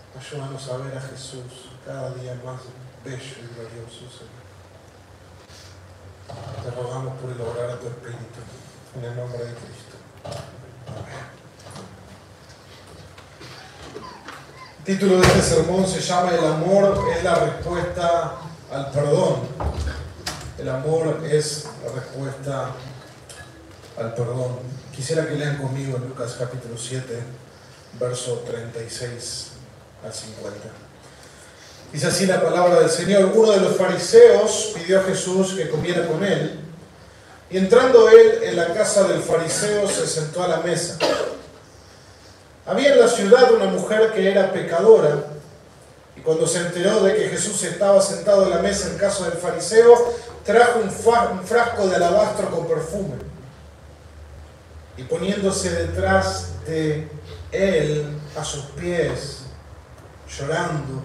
Ayúdanos a ver a Jesús cada día más bello y glorioso, Señor. Te rogamos por el obrar a tu Espíritu, en el nombre de Cristo. Amén. El título de este sermón se llama El amor es la respuesta al perdón. El amor es la respuesta al perdón. Quisiera que lean conmigo en Lucas capítulo 7, verso 36 al 50. Dice así la palabra del Señor: uno de los fariseos pidió a Jesús que comiera con él, y entrando él en la casa del fariseo se sentó a la mesa. Había en la ciudad una mujer que era pecadora, y cuando se enteró de que Jesús estaba sentado a la mesa en casa del fariseo, trajo un frasco de alabastro con perfume, y poniéndose detrás de él a sus pies, llorando,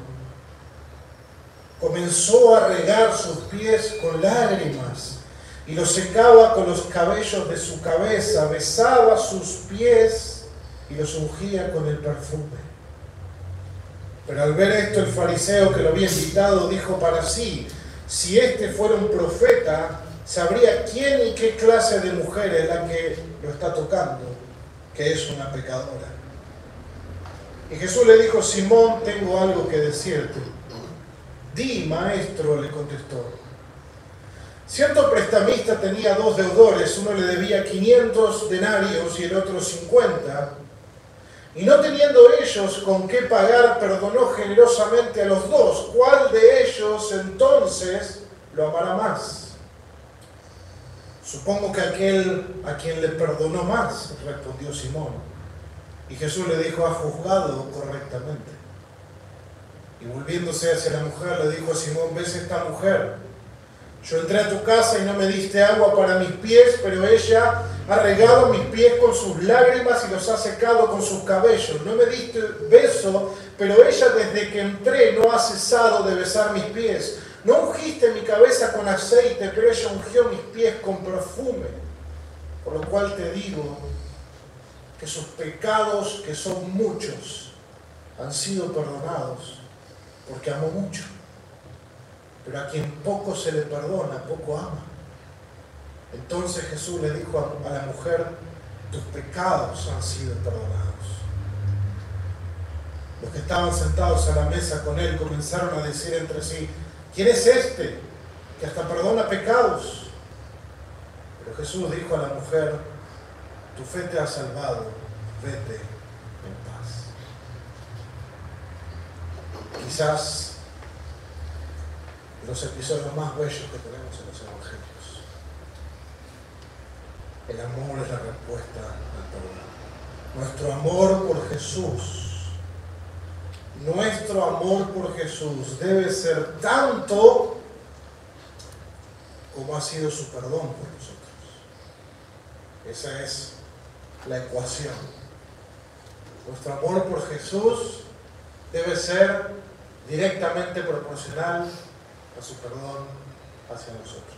comenzó a regar sus pies con lágrimas y los secaba con los cabellos de su cabeza, besaba sus pies y los ungía con el perfume. Pero al ver esto, el fariseo que lo había invitado dijo para sí: si este fuera un profeta, sabría quién y qué clase de mujer es la que lo está tocando, que es una pecadora. Y Jesús le dijo: Simón, tengo algo que decirte. Di, maestro, le contestó. Cierto prestamista tenía dos deudores, uno le debía 500 denarios y el otro 50. Y no teniendo ellos con qué pagar, perdonó generosamente a los dos. ¿Cuál de ellos entonces lo amará más? Supongo que aquel a quien le perdonó más, respondió Simón. Y Jesús le dijo: ha juzgado correctamente. Y volviéndose hacia la mujer, le dijo a Simón: ¿ves esta mujer? Yo entré a tu casa y no me diste agua para mis pies, pero ella ha regado mis pies con sus lágrimas y los ha secado con sus cabellos. No me diste beso, pero ella desde que entré no ha cesado de besar mis pies. No ungiste mi cabeza con aceite, pero ella ungió mis pies con perfume. Por lo cual te digo que sus pecados, que son muchos, han sido perdonados, porque amó mucho. Pero a quien poco se le perdona, poco ama. Entonces Jesús le dijo a la mujer: tus pecados han sido perdonados. Los que estaban sentados a la mesa con él comenzaron a decir entre sí: ¿quién es este que hasta perdona pecados? Pero Jesús dijo a la mujer: tu fe te ha salvado, vete en paz. Quizás los episodios más bellos que tenemos en los evangelios. El amor es la respuesta al perdón. Nuestro amor por Jesús debe ser tanto como ha sido su perdón por nosotros. Esa es la ecuación. Nuestro amor por Jesús debe ser directamente proporcional a su perdón hacia nosotros.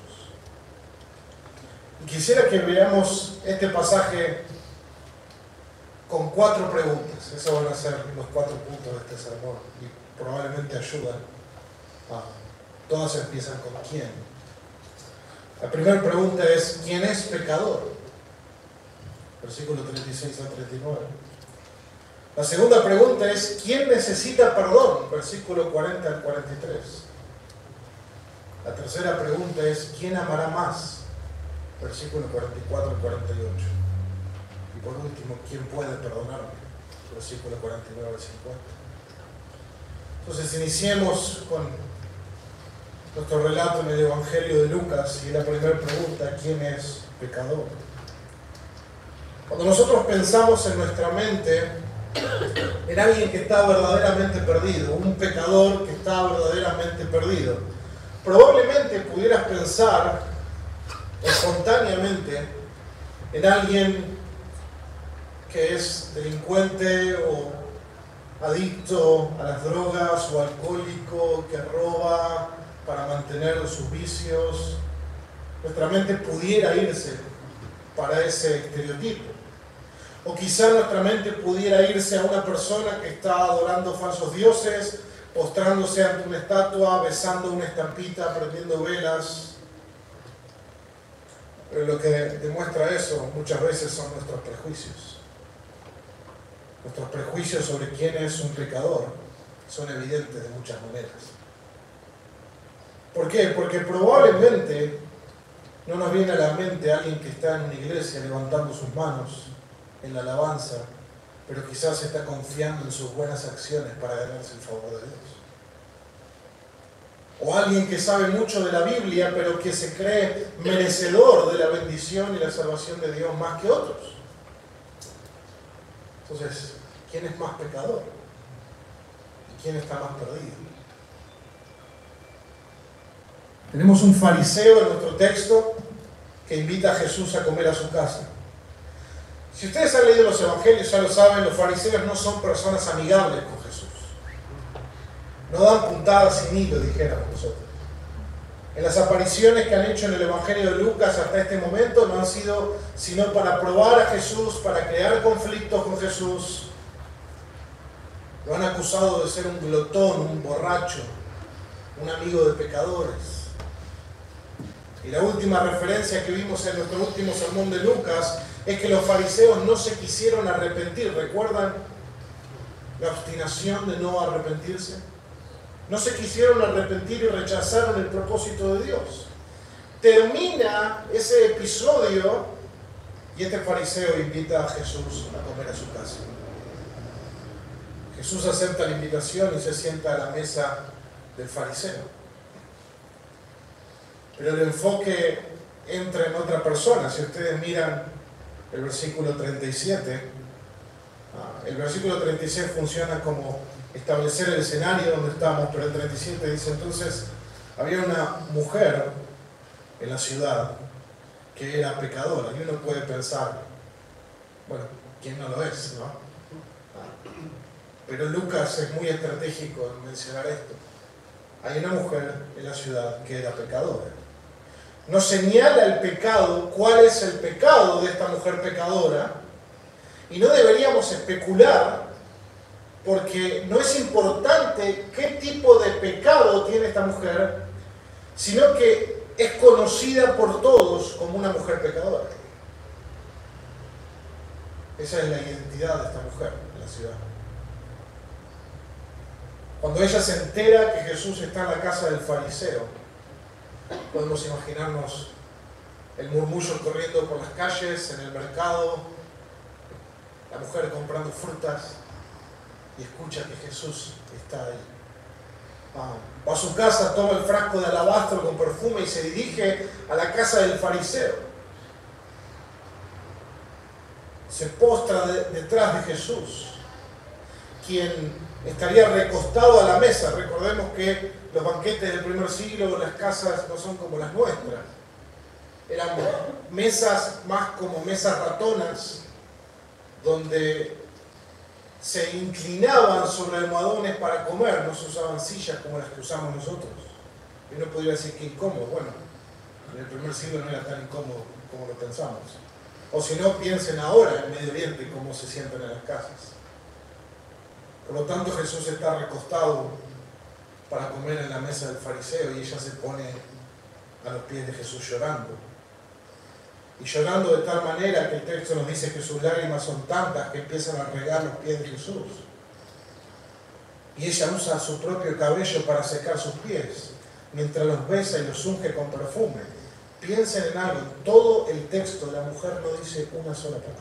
Y quisiera que veamos este pasaje con 4 preguntas. Esos van a ser los 4 puntos de este sermón y probablemente ayudan. Todas empiezan con ¿quién? La primera pregunta es: ¿quién es pecador? Versículo 36 al 39. La segunda pregunta es: ¿quién necesita perdón? Versículo 40 al 43. La tercera pregunta es: ¿quién amará más? Versículo 44 al 48. Y por último, ¿quién puede perdonarme? Versículo 49 al 50. Entonces iniciemos con nuestro relato en el Evangelio de Lucas y la primera pregunta: ¿quién es pecador? Cuando nosotros pensamos en nuestra mente en alguien que está verdaderamente perdido, un pecador que está verdaderamente perdido, probablemente pudieras pensar espontáneamente en alguien que es delincuente o adicto a las drogas o alcohólico, que roba para mantener sus vicios. Nuestra mente pudiera irse para ese estereotipo. O quizá nuestra mente pudiera irse a una persona que está adorando falsos dioses, postrándose ante una estatua, besando una estampita, prendiendo velas. Pero lo que demuestra eso muchas veces son nuestros prejuicios. Nuestros prejuicios sobre quién es un pecador son evidentes de muchas maneras. ¿Por qué? Porque probablemente no nos viene a la mente alguien que está en una iglesia levantando sus manos en la alabanza, pero quizás está confiando en sus buenas acciones para ganarse el favor de Dios. O alguien que sabe mucho de la Biblia, pero que se cree merecedor de la bendición y la salvación de Dios más que otros. Entonces, ¿quién es más pecador? ¿Y quién está más perdido? Tenemos un fariseo en nuestro texto que invita a Jesús a comer a su casa. Si ustedes han leído los evangelios, ya lo saben, los fariseos no son personas amigables con Jesús. No dan puntadas sin hilo, dijéramos nosotros. En las apariciones que han hecho en el Evangelio de Lucas hasta este momento no han sido sino para probar a Jesús, para crear conflictos con Jesús. Lo han acusado de ser un glotón, un borracho, un amigo de pecadores. Y la última referencia que vimos en nuestro último sermón de Lucas es que los fariseos no se quisieron arrepentir. ¿Recuerdan la obstinación de no arrepentirse? No se quisieron arrepentir y rechazaron el propósito de Dios. Termina ese episodio y este fariseo invita a Jesús a comer a su casa. Jesús acepta la invitación y se sienta a la mesa del fariseo. Pero el enfoque entra en otra persona. Si ustedes miran el versículo 37, el versículo 36 funciona como establecer el escenario donde estamos, pero el 37 dice: entonces había una mujer en la ciudad que era pecadora. Y uno puede pensar, bueno, ¿quién no lo es, no? Pero Lucas es muy estratégico en mencionar esto. Hay una mujer en la ciudad que era pecadora. Nos señala el pecado, cuál es el pecado de esta mujer pecadora, y no deberíamos especular, porque no es importante qué tipo de pecado tiene esta mujer, sino que es conocida por todos como una mujer pecadora. Esa es la identidad de esta mujer en la ciudad. Cuando ella se entera que Jesús está en la casa del fariseo, podemos imaginarnos el murmullo corriendo por las calles, en el mercado, la mujer comprando frutas y escucha que Jesús está ahí. Va a su casa, toma el frasco de alabastro con perfume y se dirige a la casa del fariseo. Se postra detrás de Jesús, quien estaría recostado a la mesa. Recordemos que los banquetes del primer siglo, las casas no son como las nuestras. Eran mesas más como mesas ratonas, donde se inclinaban sobre almohadones para comer, no se usaban sillas como las que usamos nosotros. Y uno podría decir que incómodo. Bueno, en el primer siglo no era tan incómodo como lo pensamos. O si no, piensen ahora en Medio Oriente cómo se sientan en las casas. Por lo tanto, Jesús está recostado para comer en la mesa del fariseo y ella se pone a los pies de Jesús llorando. Y llorando de tal manera que el texto nos dice que sus lágrimas son tantas que empiezan a regar los pies de Jesús. Y ella usa su propio cabello para secar sus pies, mientras los besa y los unge con perfume. Piensen en algo, todo el texto la mujer no dice una sola palabra.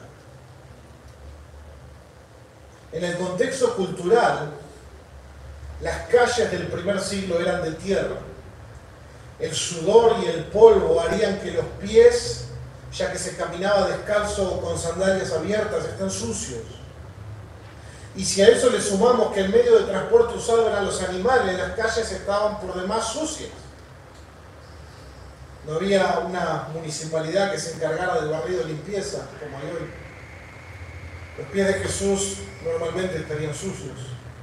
En el contexto cultural, las calles del primer siglo eran de tierra. El sudor y el polvo harían que los pies, ya que se caminaba descalzo o con sandalias abiertas, estén sucios. Y si a eso le sumamos que el medio de transporte usado eran los animales, las calles estaban por demás sucias. No había una municipalidad que se encargara del barrido de limpieza, como hay hoy. Los pies de Jesús normalmente estarían sucios.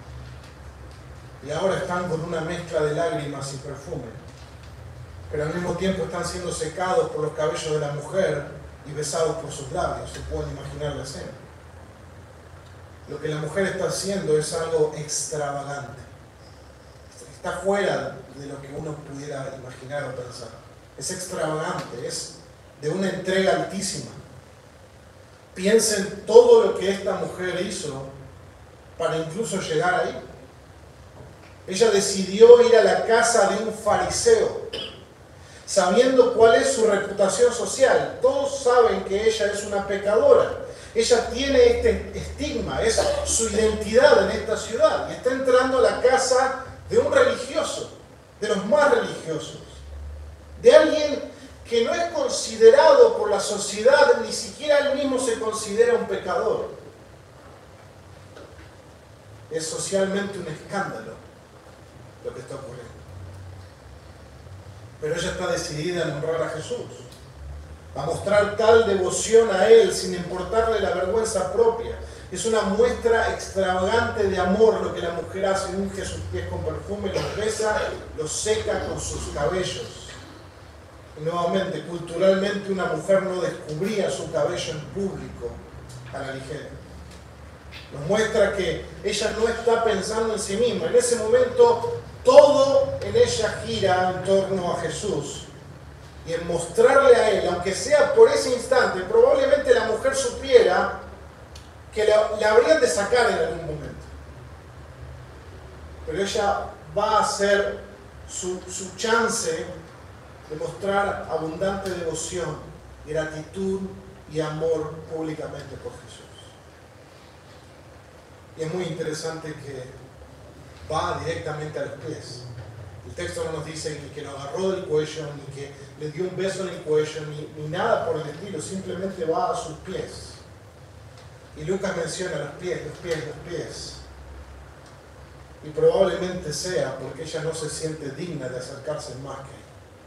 Y ahora están con una mezcla de lágrimas y perfume. Pero al mismo tiempo están siendo secados por los cabellos de la mujer y besados por sus labios. Se pueden imaginar la escena. lo que la mujer está haciendo es algo extravagante. Está fuera de lo que uno pudiera imaginar o pensar. Es extravagante, es de una entrega altísima. Piensen todo lo que esta mujer hizo para incluso llegar ahí. Ella decidió ir a la casa de un fariseo, sabiendo cuál es su reputación social. Todos saben que ella es una pecadora. Ella tiene este estigma, es su identidad en esta ciudad. Y está entrando a la casa de un religioso, de los más religiosos. De alguien que no es considerado por la sociedad, ni siquiera él mismo se considera un pecador. Es socialmente un escándalo lo que está ocurriendo. Pero ella está decidida a honrar a Jesús, a mostrar tal devoción a Él sin importarle la vergüenza propia. Es una muestra extravagante de amor lo que la mujer hace: unge sus pies con perfume, los besa, los seca con sus cabellos. Y nuevamente, culturalmente una mujer no descubría su cabello en público a la ligera. Nos muestra que ella no está pensando en sí misma. En ese momento todo en ella gira en torno a Jesús. Y en mostrarle a Él, aunque sea por ese instante, probablemente la mujer supiera que le habrían de sacar en algún momento. Pero ella va a hacer su chance de mostrar abundante devoción, gratitud y amor públicamente por Jesús. Y es muy interesante que va directamente a los pies. El texto no nos dice ni que lo agarró del cuello, ni que le dio un beso en el cuello, ni nada por el estilo, simplemente va a sus pies. Y Lucas menciona los pies, los pies, los pies. Y probablemente sea porque ella no se siente digna de acercarse más que.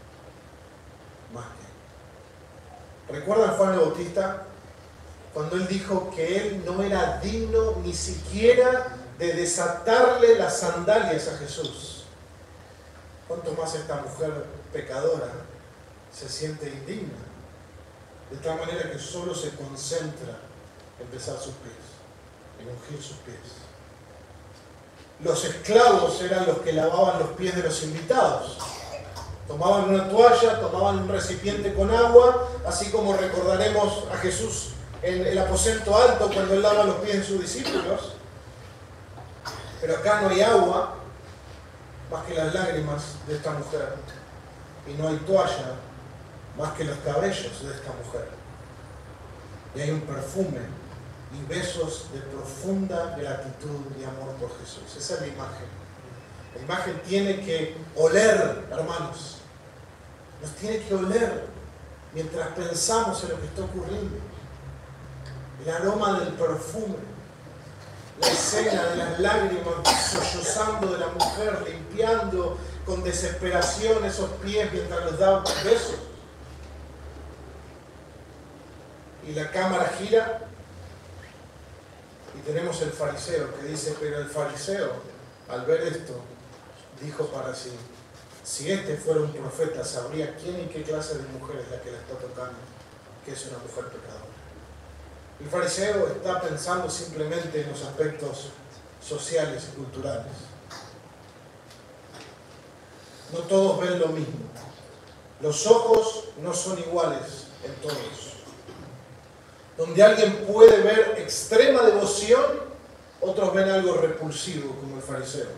¿Recuerdan a Juan el Bautista? Cuando él dijo que él no era digno ni siquiera de desatarle las sandalias a Jesús. ¿Cuánto más esta mujer pecadora se siente indigna? De tal manera que solo se concentra en besar sus pies, en ungir sus pies. Los esclavos eran los que lavaban los pies de los invitados. Tomaban una toalla, tomaban un recipiente con agua, así como recordaremos a Jesús en el aposento alto cuando él lava los pies de sus discípulos. Pero acá no hay agua más que las lágrimas de esta mujer, y no hay toalla más que los cabellos de esta mujer. Y hay un perfume y besos de profunda gratitud y amor por Jesús. Esa es la imagen. La imagen tiene que oler, hermanos. Nos tiene que oler mientras pensamos en lo que está ocurriendo. El aroma del perfume, la escena de las lágrimas sollozando de la mujer, limpiando con desesperación esos pies mientras los da besos. Y la cámara gira y tenemos el fariseo que dice: pero el fariseo, al ver esto, dijo para sí: si este fuera un profeta, sabría quién y qué clase de mujer es la que le está tocando, que es una mujer pecadora. El fariseo está pensando simplemente en los aspectos sociales y culturales. No todos ven lo mismo. Los ojos no son iguales en todos. Donde alguien puede ver extrema devoción, otros ven algo repulsivo, como el fariseo.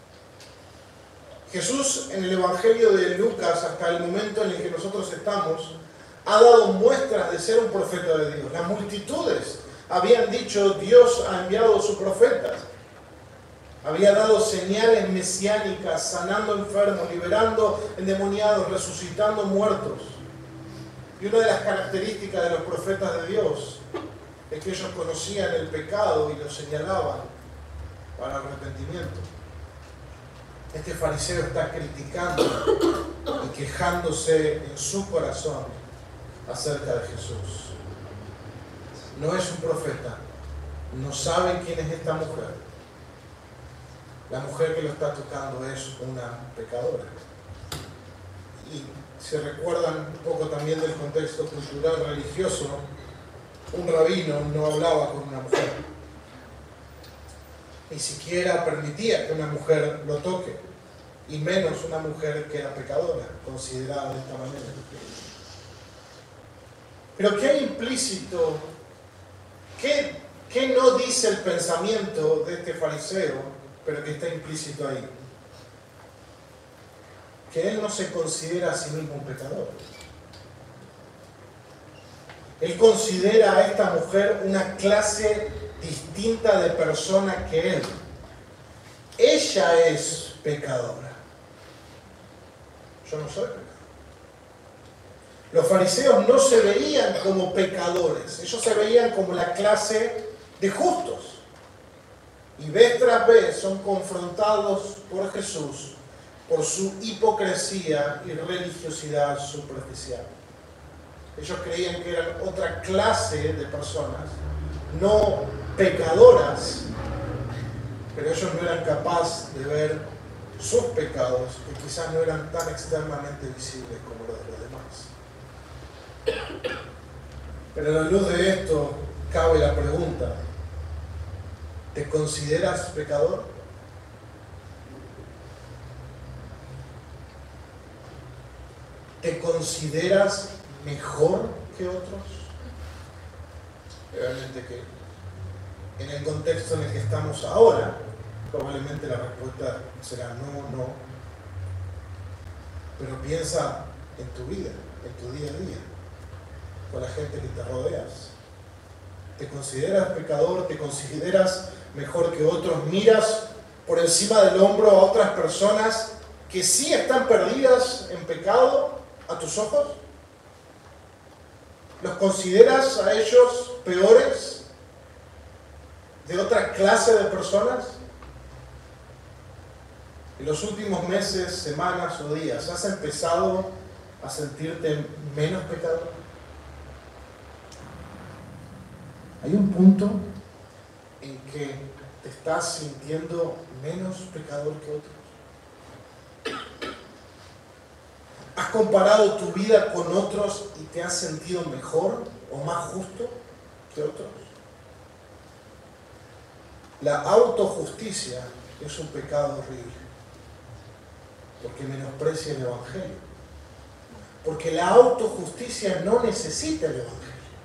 Jesús, en el Evangelio de Lucas, hasta el momento en el que nosotros estamos, ha dado muestras de ser un profeta de Dios. Las multitudes habían dicho: Dios ha enviado a sus profetas. Había dado señales mesiánicas, sanando enfermos, liberando endemoniados, resucitando muertos. Y una de las características de los profetas de Dios es que ellos conocían el pecado y lo señalaban para arrepentimiento. Este fariseo está criticando y quejándose en su corazón acerca de Jesús. No es un profeta, no sabe quién es esta mujer. La mujer que lo está tocando es una pecadora. Y si recuerdan un poco también del contexto cultural religioso, un rabino no hablaba con una mujer. ni siquiera permitía que una mujer lo toque, y menos una mujer que era pecadora, considerada de esta manera. Pero ¿qué hay implícito? ¿Qué no dice el pensamiento de este fariseo, pero que está implícito ahí? Que él no se considera a sí mismo un pecador. Él considera a esta mujer una clase distinta de persona que él. Ella es pecadora. Yo no soy pecador. Los fariseos no se veían como pecadores, ellos se veían como la clase de justos. Y vez tras vez son confrontados por Jesús por su hipocresía y religiosidad superficial. Ellos creían que eran otra clase de personas, no pecadoras, pero ellos no eran capaces de ver sus pecados, que quizás no eran tan externamente visibles como los de los demás. Pero a la luz de esto cabe la pregunta: ¿te consideras pecador? ¿Te consideras mejor que otros? Realmente que en el contexto en el que estamos ahora, probablemente la respuesta será no. Pero piensa en tu vida, en tu día a día, con la gente que te rodeas. ¿Te consideras pecador? ¿Te consideras mejor que otros? ¿Miras por encima del hombro a otras personas que sí están perdidas en pecado a tus ojos? ¿Los consideras a ellos peores de otra clase de personas? En los últimos meses, semanas o días, ¿has empezado a sentirte menos pecador? Hay un punto en que te estás sintiendo menos pecador que otros. ¿Has comparado tu vida con otros y te has sentido mejor o más justo que otros? La autojusticia es un pecado horrible, porque menosprecia el Evangelio. Porque la autojusticia no necesita el Evangelio.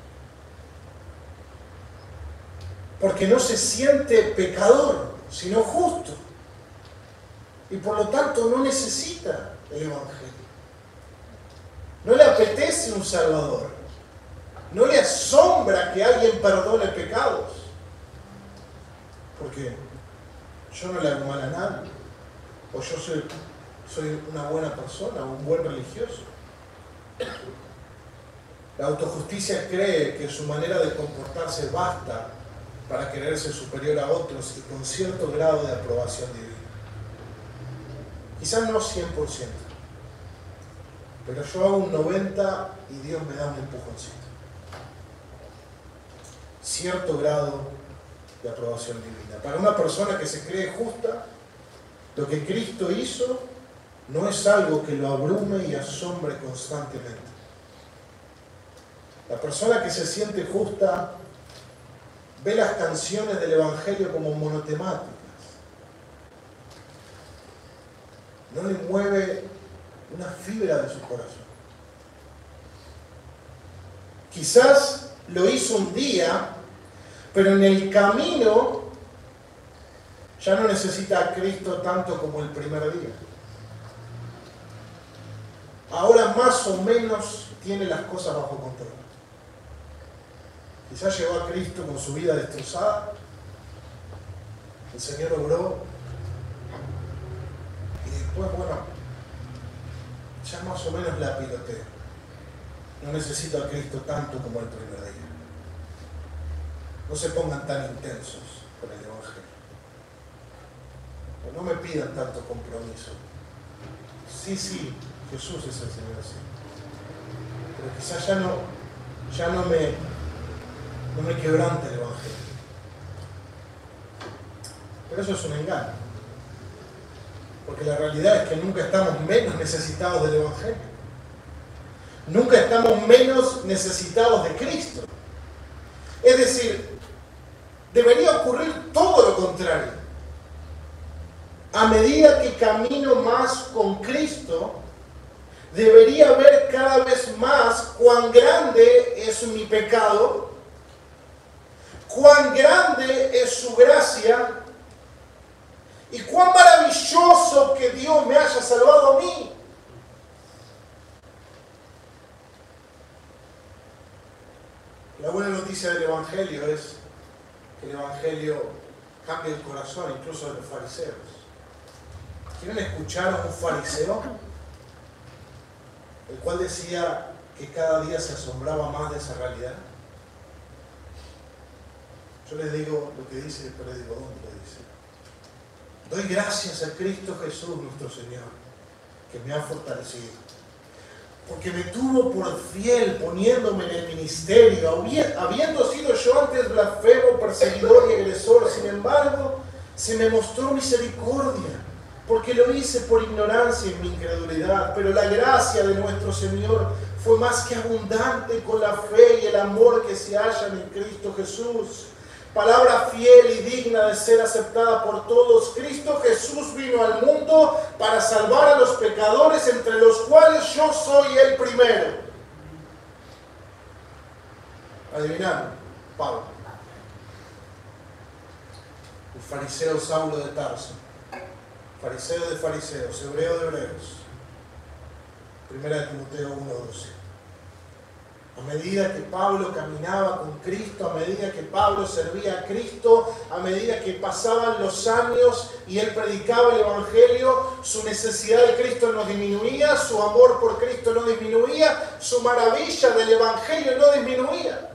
Porque no se siente pecador, sino justo. Y por lo tanto no necesita el Evangelio. No le apetece un Salvador. No le asombra que alguien perdone pecados. Porque yo no le hago mal a nadie. O yo soy una buena persona, un buen religioso. La autojusticia cree que su manera de comportarse basta para creerse superior a otros y con cierto grado de aprobación divina. Quizás no 100%, pero yo hago un 90% y Dios me da un empujoncito. Cierto grado de aprobación divina. Para una persona que se cree justa, lo que Cristo hizo no es algo que lo abrume y asombre constantemente. La persona que se siente justa ve las canciones del Evangelio como monotemáticas. No le mueve una fibra de su corazón. Quizás lo hizo un día, pero en el camino ya no necesita a Cristo tanto como el primer día. Ahora más o menos tiene las cosas bajo control. Quizás llegó a Cristo con su vida destrozada. El Señor obró. Y después, bueno, ya más o menos la piloteo. No necesito a Cristo tanto como el primer día. No se pongan tan intensos con el Evangelio. No me pidan tanto compromiso. Sí, Jesús es el Señor, sí. Pero quizás ya no me quebrante el Evangelio. Pero eso es un engaño. Porque la realidad es que nunca estamos menos necesitados del Evangelio. Nunca estamos menos necesitados de Cristo. Es decir, debería ocurrir todo lo contrario. a medida que camino más con Cristo, debería ver cada vez más cuán grande es mi pecado, cuán grande es su gracia y cuán maravilloso que Dios me haya salvado a mí. La buena noticia del Evangelio es que el Evangelio cambia el corazón incluso de los fariseos. ¿Quieren escuchar a un fariseo? El cual decía que cada día se asombraba más de esa realidad. Yo les digo lo que dice y después les digo dónde lo dice. Doy gracias a Cristo Jesús nuestro Señor, que me ha fortalecido, porque me tuvo por fiel poniéndome en el ministerio, habiendo sido yo antes blasfemo, perseguidor y agresor. Sin embargo, se me mostró misericordia, porque lo hice por ignorancia y mi incredulidad. Pero la gracia de nuestro Señor fue más que abundante con la fe y el amor que se hallan en Cristo Jesús. Palabra fiel y digna de ser aceptada por todos. Cristo Jesús vino al mundo para salvar a los pecadores, entre los cuales yo soy el primero. ¿Adivinaron? Pablo. El fariseo Saulo de Tarso. Fariseo de fariseos, hebreo de hebreos. 1 Timoteo 1:12. A medida que Pablo caminaba con Cristo, a medida que Pablo servía a Cristo, a medida que pasaban los años y él predicaba el Evangelio, su necesidad de Cristo no disminuía, su amor por Cristo no disminuía, su maravilla del Evangelio no disminuía.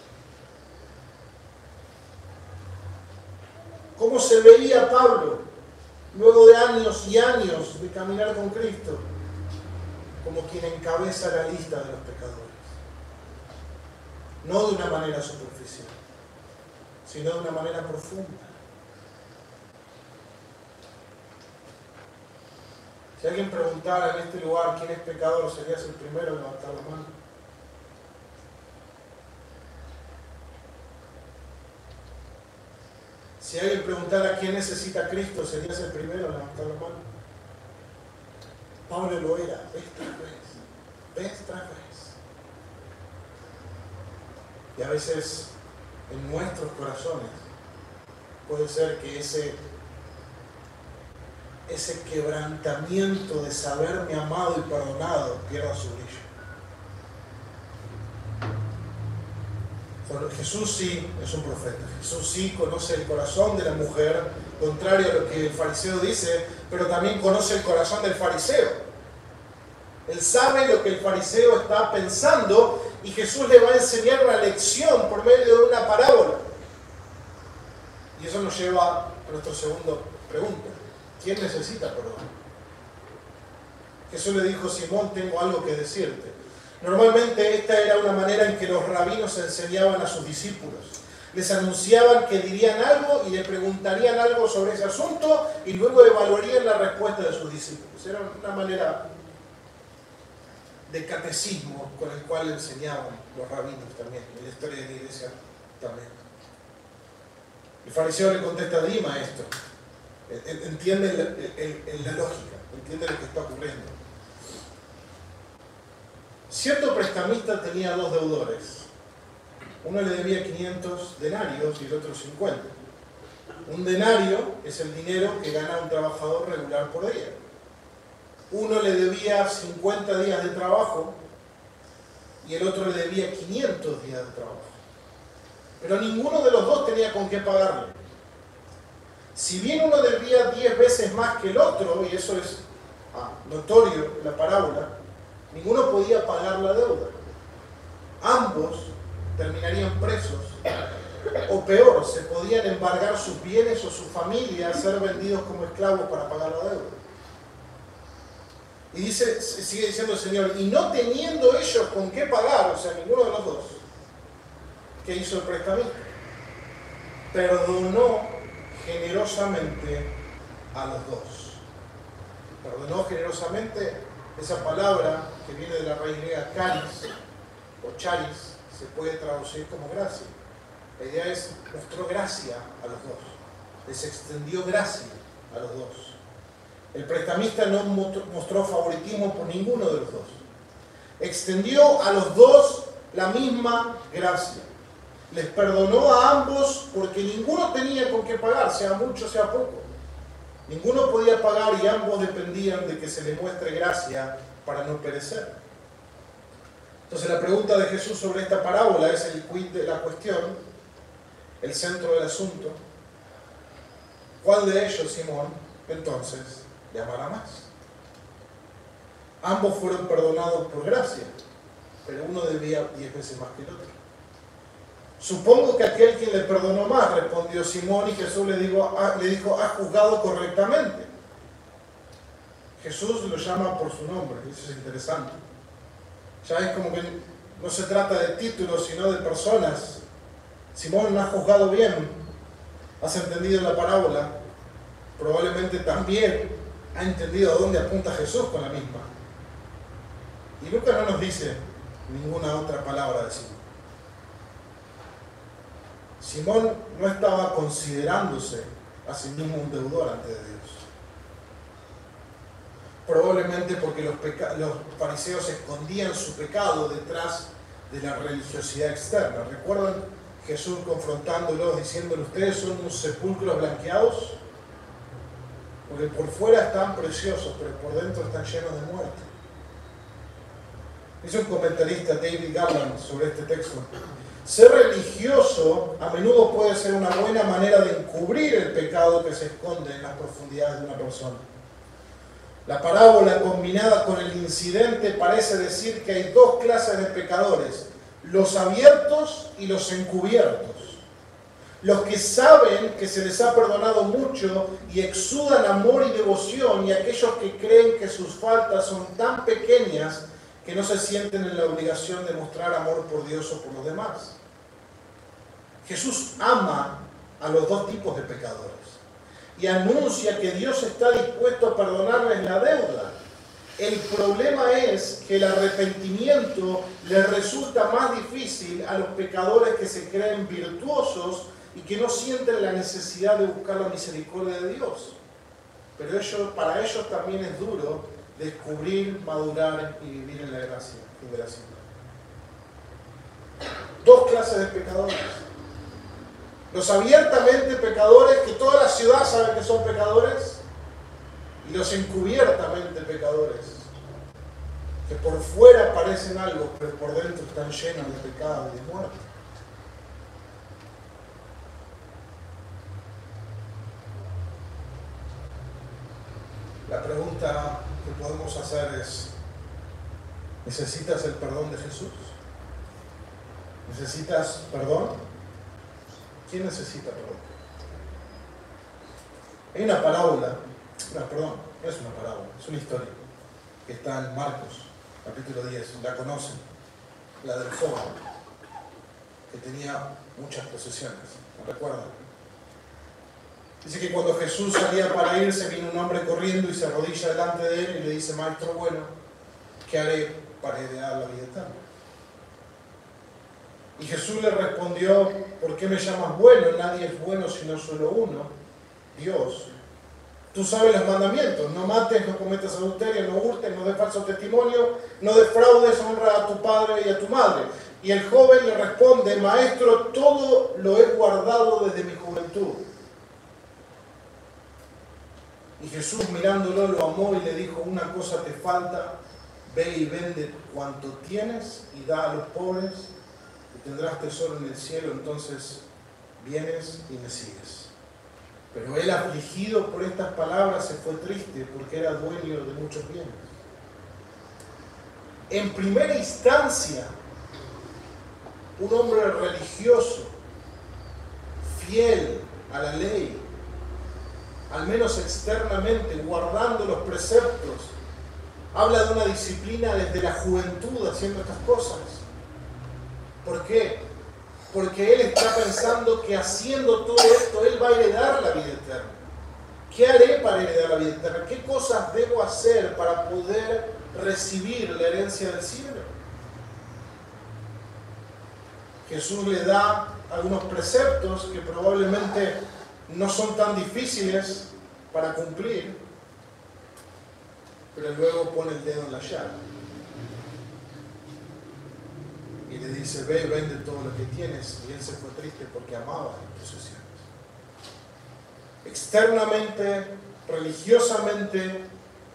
¿Cómo se veía Pablo luego de años y años de caminar con Cristo? Como quien encabeza la lista de los pecadores. No de una manera superficial, sino de una manera profunda. Si alguien preguntara en este lugar quién es pecador, ¿serías el primero en levantar la mano? Si alguien preguntara quién necesita a Cristo, ¿serías el primero en levantar la mano? Pablo lo era, vez tras vez. Y a veces en nuestros corazones puede ser que ese quebrantamiento de saberme amado y perdonado pierda su brillo. Jesús sí es un profeta. Jesús sí conoce el corazón de la mujer, contrario a lo que el fariseo dice, pero también conoce el corazón del fariseo. Él sabe lo que el fariseo está pensando y Jesús le va a enseñar una lección por medio de una parábola. Y eso nos lleva a nuestra segunda pregunta. ¿Quién necesita perdón? Jesús le dijo: Simón, tengo algo que decirte. Normalmente esta era una manera en que los rabinos enseñaban a sus discípulos. Les anunciaban que dirían algo y le preguntarían algo sobre ese asunto y luego evaluarían la respuesta de sus discípulos. Era una manera de catecismo con el cual enseñaban los rabinos también, en la historia de la iglesia también. El fariseo le contesta: di, maestro. Entiende la lógica, entiende lo que está ocurriendo. Cierto prestamista tenía dos deudores. Uno le debía 500 denarios y el otro 50. Un denario es el dinero que gana un trabajador regular por día. Uno le debía 50 días de trabajo y el otro le debía 500 días de trabajo. Pero ninguno de los dos tenía con qué pagarle. Si bien uno debía 10 veces más que el otro, y eso es notorio en la parábola, ninguno podía pagar la deuda. Ambos terminarían presos, o peor, se podían embargar sus bienes o su familia, ser vendidos como esclavos para pagar la deuda. Y sigue diciendo el Señor: y no teniendo ellos con qué pagar, o sea, ninguno de los dos, ¿qué hizo el prestamista? Perdonó generosamente a los dos. Perdonó generosamente, esa palabra que viene de la raíz griega charis o charis, se puede traducir como gracia. La idea es: mostró gracia a los dos, les extendió gracia a los dos. El prestamista no mostró favoritismo por ninguno de los dos. Extendió a los dos la misma gracia. Les perdonó a ambos porque ninguno tenía con qué pagar, sea mucho, sea poco. Ninguno podía pagar y ambos dependían de que se les muestre gracia para no perecer. Entonces la pregunta de Jesús sobre esta parábola es el quid de la cuestión, el centro del asunto. ¿Cuál de ellos, Simón, entonces, le amará más? Ambos fueron perdonados por gracia, pero uno debía 10 veces más que el otro. Supongo que aquel quien le perdonó más, respondió Simón, y Jesús le dijo, ha juzgado correctamente. Jesús lo llama por su nombre, y eso es interesante. Ya es como que no se trata de títulos, sino de personas. Simón ha juzgado bien, has entendido la parábola, probablemente también ha entendido a dónde apunta Jesús con la misma. Y Lucas no nos dice ninguna otra palabra de Simón. Simón no estaba considerándose a sí mismo un deudor ante Dios. Probablemente porque los fariseos escondían su pecado detrás de la religiosidad externa. ¿Recuerdan Jesús confrontándolos, diciéndoles, ustedes son unos sepulcros blanqueados? Porque por fuera están preciosos, pero por dentro están llenos de muerte. Dice un comentarista, David Garland, sobre este texto: ser religioso a menudo puede ser una buena manera de encubrir el pecado que se esconde en las profundidades de una persona. La parábola combinada con el incidente parece decir que hay dos clases de pecadores: los abiertos y los encubiertos. Los que saben que se les ha perdonado mucho y exudan amor y devoción, y aquellos que creen que sus faltas son tan pequeñas que no se sienten en la obligación de mostrar amor por Dios o por los demás. Jesús ama a los dos tipos de pecadores y anuncia que Dios está dispuesto a perdonarles la deuda. El problema es que el arrepentimiento les resulta más difícil a los pecadores que se creen virtuosos y que no sienten la necesidad de buscar la misericordia de Dios. Pero para ellos también es duro descubrir, madurar y vivir en la gracia. Dos clases de pecadores: los abiertamente pecadores, que toda la ciudad sabe que son pecadores, y los encubiertamente pecadores, que por fuera parecen algo, pero por dentro están llenos de pecado y de muerte. La pregunta que podemos hacer es: ¿necesitas el perdón de Jesús? ¿Necesitas perdón? ¿Quién necesita perdón? Hay una parábola, no es una parábola, es una historia que está en Marcos, capítulo 10, la conocen, la del joven que tenía muchas posesiones, ¿no recuerdan? Dice que cuando Jesús salía para irse, vino un hombre corriendo y se arrodilla delante de él y le dice: Maestro bueno, ¿qué haré para heredar la vida eterna? Y Jesús le respondió: ¿por qué me llamas bueno? Nadie es bueno sino solo uno, Dios. Tú sabes los mandamientos: no mates, no cometas adulterio, no hurtes, no des falso testimonio, no defraudes, honra a tu padre y a tu madre. Y el joven le responde: Maestro, todo lo he guardado desde mi juventud. Y Jesús, mirándolo, lo amó y le dijo: una cosa te falta, ve y vende cuanto tienes y da a los pobres, y tendrás tesoro en el cielo, entonces vienes y me sigues. Pero él, afligido por estas palabras, se fue triste porque era dueño de muchos bienes. En primera instancia, un hombre religioso, fiel a la ley, al menos externamente, guardando los preceptos, habla de una disciplina desde la juventud haciendo estas cosas. ¿Por qué? Porque él está pensando que haciendo todo esto, él va a heredar la vida eterna. ¿Qué haré para heredar la vida eterna? ¿Qué cosas debo hacer para poder recibir la herencia del cielo? Jesús le da algunos preceptos que probablemente no son tan difíciles para cumplir, pero luego pone el dedo en la llaga y le dice: ve y vende todo lo que tienes. Y él se fue triste porque amaba las posesiones. Externamente, religiosamente,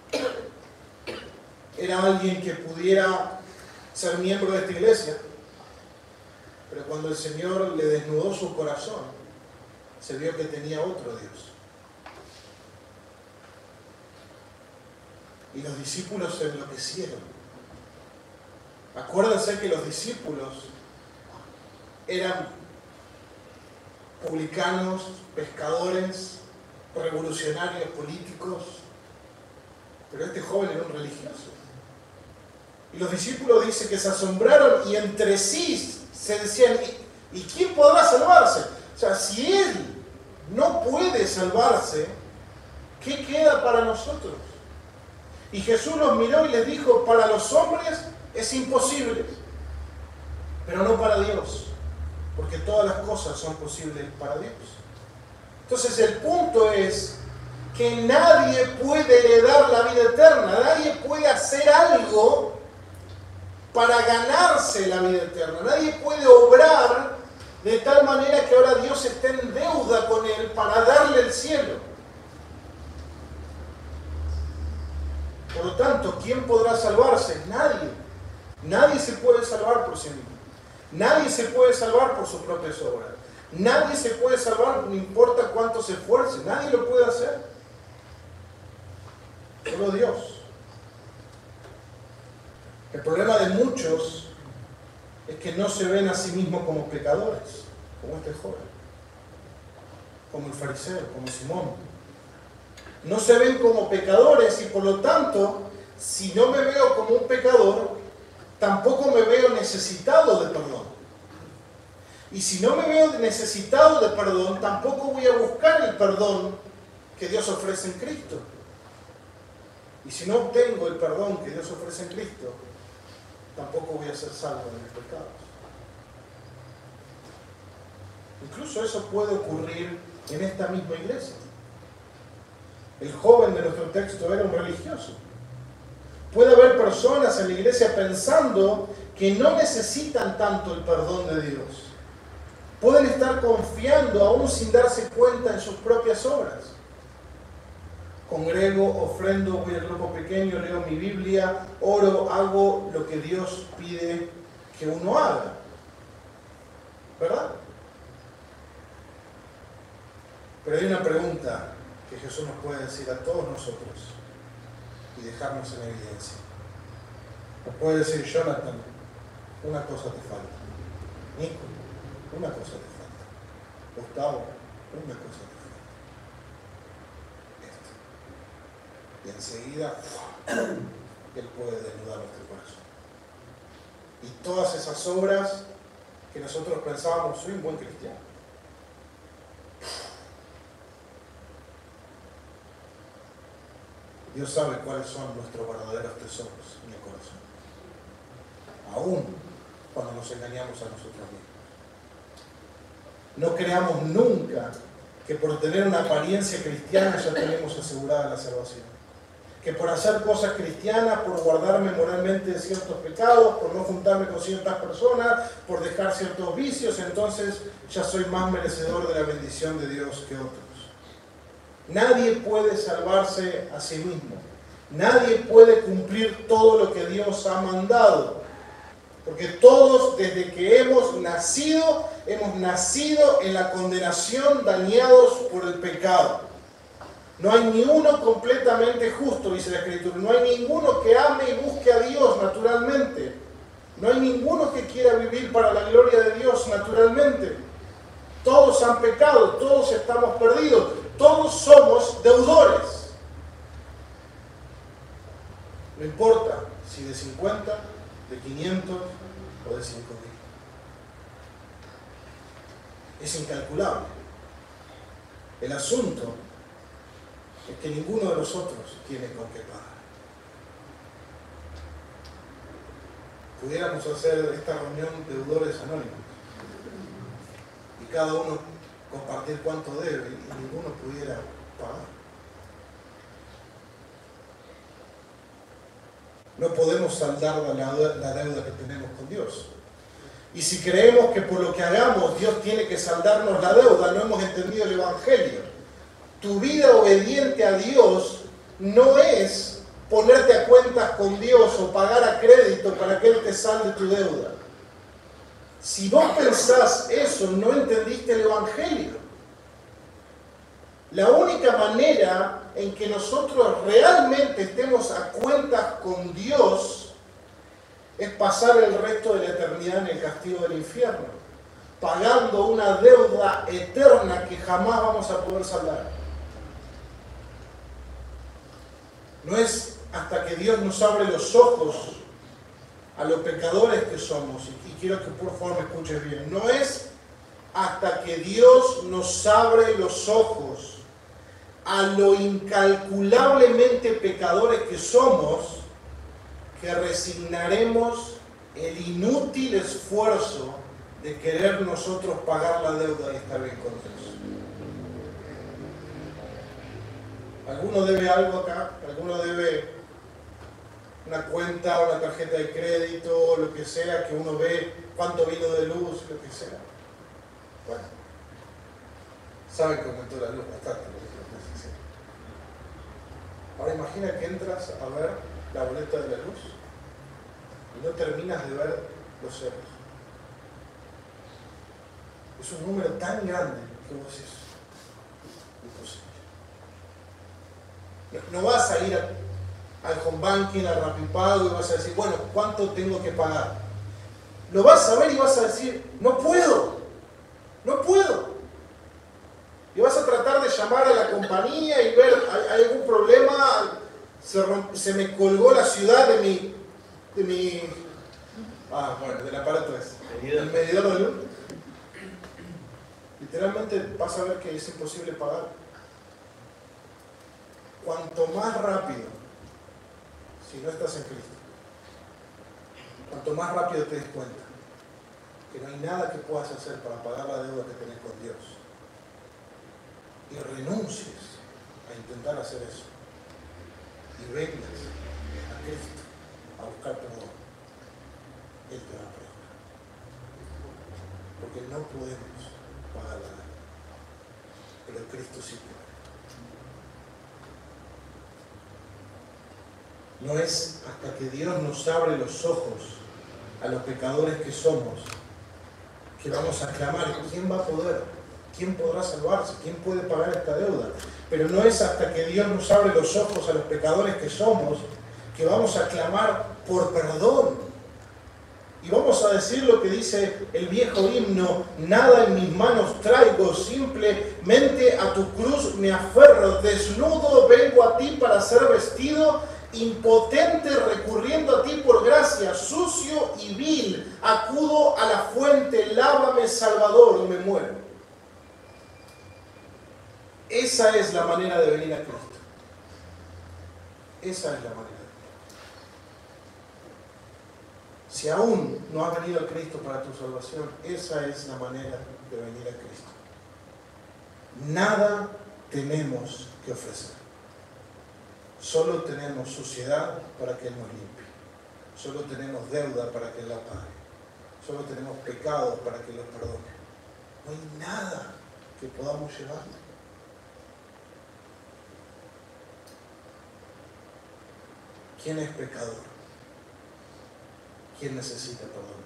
era alguien que pudiera ser miembro de esta iglesia, pero cuando el Señor le desnudó su corazón, se vio que tenía otro Dios. Y los discípulos se enloquecieron. Acuérdense que los discípulos eran publicanos, pescadores, revolucionarios políticos, pero este joven era un religioso. Y los discípulos dicen que se asombraron y entre sí se decían: ¿y quién podrá salvarse? O sea, si él no puede salvarse, ¿qué queda para nosotros? Y Jesús los miró y les dijo: para los hombres es imposible, pero no para Dios, porque todas las cosas son posibles para Dios. Entonces el punto es que nadie puede heredar la vida eterna, nadie puede hacer algo para ganarse la vida eterna, nadie puede obrar de tal manera que ahora Dios esté en deuda con él para darle el cielo. Por lo tanto, ¿quién podrá salvarse? Nadie. Nadie se puede salvar por sí mismo. Nadie se puede salvar por sus propias obras. Nadie se puede salvar, no importa cuánto se esfuerce. Nadie lo puede hacer. Solo Dios. El problema de muchos es que no se ven a sí mismos como pecadores, como este joven, como el fariseo, como Simón. No se ven como pecadores y por lo tanto, si no me veo como un pecador, tampoco me veo necesitado de perdón. Y si no me veo necesitado de perdón, tampoco voy a buscar el perdón que Dios ofrece en Cristo. Y si no obtengo el perdón que Dios ofrece en Cristo, tampoco voy a ser salvo de mis pecados. Incluso eso puede ocurrir en esta misma iglesia. El joven de nuestro texto era un religioso. Puede haber personas en la iglesia pensando que no necesitan tanto el perdón de Dios. Pueden estar confiando aún sin darse cuenta en sus propias obras. Congrego, ofrendo, voy al grupo pequeño, leo mi Biblia, oro, hago lo que Dios pide que uno haga. ¿Verdad? Pero hay una pregunta que Jesús nos puede decir a todos nosotros y dejarnos en evidencia. Nos puede decir: Jonathan, una cosa te falta. Nico, una cosa te falta. Gustavo, una cosa te falta. Esto. Y enseguida, Él puede desnudar nuestro corazón. Y todas esas obras que nosotros pensábamos: soy un buen cristiano. Dios sabe cuáles son nuestros verdaderos tesoros en el corazón. Aún cuando nos engañamos a nosotros mismos. No creamos nunca que por tener una apariencia cristiana ya tenemos asegurada la salvación. Que por hacer cosas cristianas, por guardarme moralmente de ciertos pecados, por no juntarme con ciertas personas, por dejar ciertos vicios, entonces ya soy más merecedor de la bendición de Dios que otros. Nadie puede salvarse a sí mismo. Nadie puede cumplir todo lo que Dios ha mandado. Porque todos, desde que hemos nacido en la condenación, dañados por el pecado. No hay ni uno completamente justo, dice la Escritura. No hay ninguno que ame y busque a Dios naturalmente. No hay ninguno que quiera vivir para la gloria de Dios naturalmente. Todos han pecado, todos estamos perdidos. Todos somos deudores. No importa si de 50, de 500 o de 5.000. Es incalculable. El asunto es que ninguno de nosotros tiene con qué pagar. Pudiéramos hacer esta reunión de deudores anónimos y cada uno compartir cuánto debe y ninguno pudiera pagar. no podemos saldar la deuda que tenemos con Dios. Y si creemos que por lo que hagamos Dios tiene que saldarnos la deuda, no hemos entendido el Evangelio. Tu vida obediente a Dios no es ponerte a cuentas con Dios o pagar a crédito para que Él te salde tu deuda. Si vos pensás eso, no entendiste el Evangelio. La única manera en que nosotros realmente estemos a cuentas con Dios es pasar el resto de la eternidad en el castigo del infierno, pagando una deuda eterna que jamás vamos a poder saldar. No es hasta que Dios nos abre los ojos a los pecadores que somos, y quiero que por favor me escuches bien, no es hasta que Dios nos abre los ojos a lo incalculablemente pecadores que somos, que resignaremos el inútil esfuerzo de querer nosotros pagar la deuda y estar bien con Dios. ¿Alguno debe algo acá? ¿Alguno debe una cuenta, una tarjeta de crédito, lo que sea, que uno ve cuánto vino de luz, lo que sea? Bueno, saben que aumentó la luz bastante. Ahora imagina que entras a ver la boleta de la luz y no terminas de ver los ceros. Es un número tan grande que vos decís, imposible. No vas a ir al home banking, al Rapipago y vas a decir, bueno, ¿cuánto tengo que pagar? Lo vas a ver y vas a decir, no puedo. Y vas a tratar de llamar a la compañía y ver, ¿hay algún problema? Se me colgó la ciudad del aparato ese, el medidor de luz. Literalmente vas a ver que es imposible pagar. Cuanto más rápido, si no estás en Cristo, cuanto más rápido te des cuenta que no hay nada que puedas hacer para pagar la deuda que tenés con Dios, y renuncies a intentar hacer eso y vengas a Cristo a buscar perdón, Él te va a perdonar, porque no podemos pagar la deuda, pero Cristo sí puede. No es hasta que Dios nos abre los ojos a los pecadores que somos que vamos a clamar, ¿quién va a poder? ¿Quién podrá salvarse? ¿Quién puede pagar esta deuda? Pero no es hasta que Dios nos abre los ojos a los pecadores que somos que vamos a clamar por perdón. Y vamos a decir lo que dice el viejo himno, nada en mis manos traigo, simplemente a tu cruz me aferro, desnudo vengo a ti para ser vestido, impotente recurriendo a ti por gracia, sucio y vil, acudo a la fuente, lávame Salvador o me muero. Esa es la manera de venir a Cristo. Esa es la manera. Si aún no has venido a Cristo para tu salvación, esa es la manera de venir a Cristo. Nada tenemos que ofrecer. Solo tenemos suciedad para que Él nos limpie. Solo tenemos deuda para que Él la pague. Solo tenemos pecados para que Él los perdone. No hay nada que podamos llevar. ¿Quién es pecador? ¿Quién necesita perdón?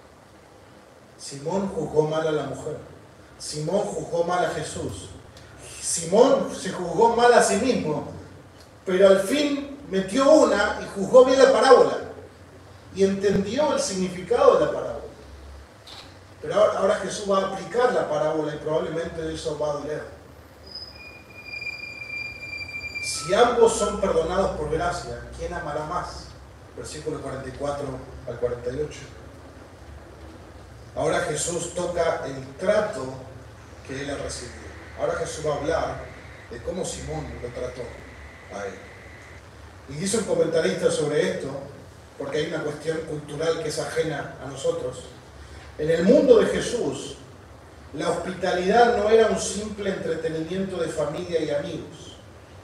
Simón juzgó mal a la mujer. Simón juzgó mal a Jesús. Simón se juzgó mal a sí mismo, pero al fin metió una y juzgó bien la parábola y entendió el significado de la parábola. Pero ahora Jesús va a aplicar la parábola y probablemente eso va a doler. Si ambos son perdonados por gracia, ¿quién amará más? Versículo 44 al 48. Ahora Jesús toca el trato que Él ha recibido. Ahora Jesús va a hablar de cómo Simón lo trató a Él. Y dice un comentarista sobre esto, porque hay una cuestión cultural que es ajena a nosotros. En el mundo de Jesús, la hospitalidad no era un simple entretenimiento de familia y amigos.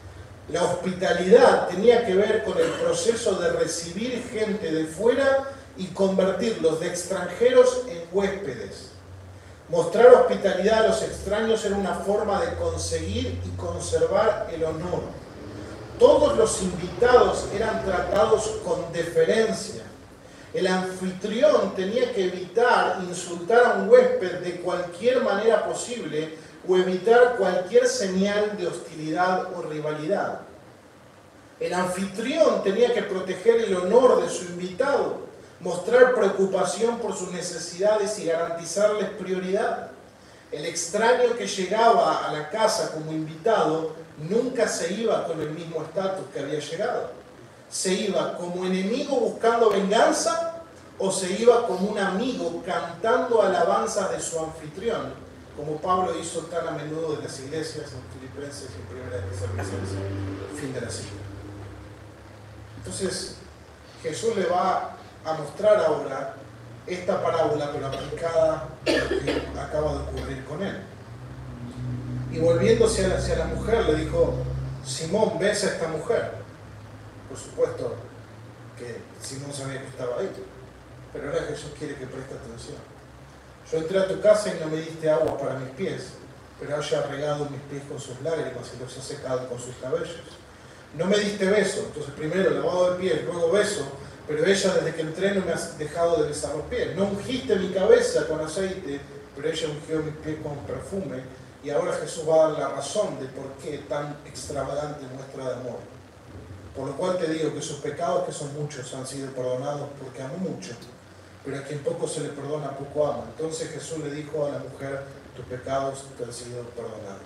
La hospitalidad tenía que ver con el proceso de recibir gente de fuera y convertirlos de extranjeros en huéspedes. Mostrar hospitalidad a los extraños era una forma de conseguir y conservar el honor. Todos los invitados eran tratados con deferencia. El anfitrión tenía que evitar insultar a un huésped de cualquier manera posible o evitar cualquier señal de hostilidad o rivalidad. El anfitrión tenía que proteger el honor de su invitado, mostrar preocupación por sus necesidades y garantizarles prioridad. El extraño que llegaba a la casa como invitado nunca se iba con el mismo estatus que había llegado. ¿Se iba como enemigo buscando venganza o se iba como un amigo cantando alabanzas de su anfitrión, como Pablo hizo tan a menudo en las iglesias, en Filipenses y en 1 Tesalonicenses? Fin de la cita. Entonces, Jesús le va a mostrar ahora esta parábola, pero aplicada a lo que acaba de ocurrir con él. Y volviéndose hacia la mujer, le dijo: Simón, ¿ves a esta mujer? Por supuesto que Simón sabía que estaba ahí, pero ahora Jesús quiere que preste atención. Yo entré a tu casa y no me diste agua para mis pies, pero haya regado mis pies con sus lágrimas y los ha secado con sus cabellos. No me diste beso, entonces primero lavado de pies, luego beso, pero ella desde que entré no me has dejado de besar los pies. No ungiste mi cabeza con aceite, pero ella ungió mis pies con perfume. Y ahora Jesús va a dar la razón de por qué tan extravagante muestra de amor. Por lo cual te digo que sus pecados, que son muchos, han sido perdonados porque amó mucho, pero a quien poco se le perdona, poco ama. Entonces Jesús le dijo a la mujer: tus pecados te han sido perdonados.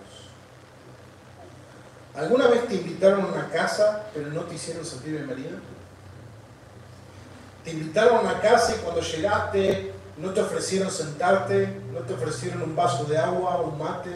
¿Alguna vez te invitaron a una casa, pero no te hicieron sentir bienvenida? Te invitaron a una casa y cuando llegaste no te ofrecieron sentarte, no te ofrecieron un vaso de agua, un mate.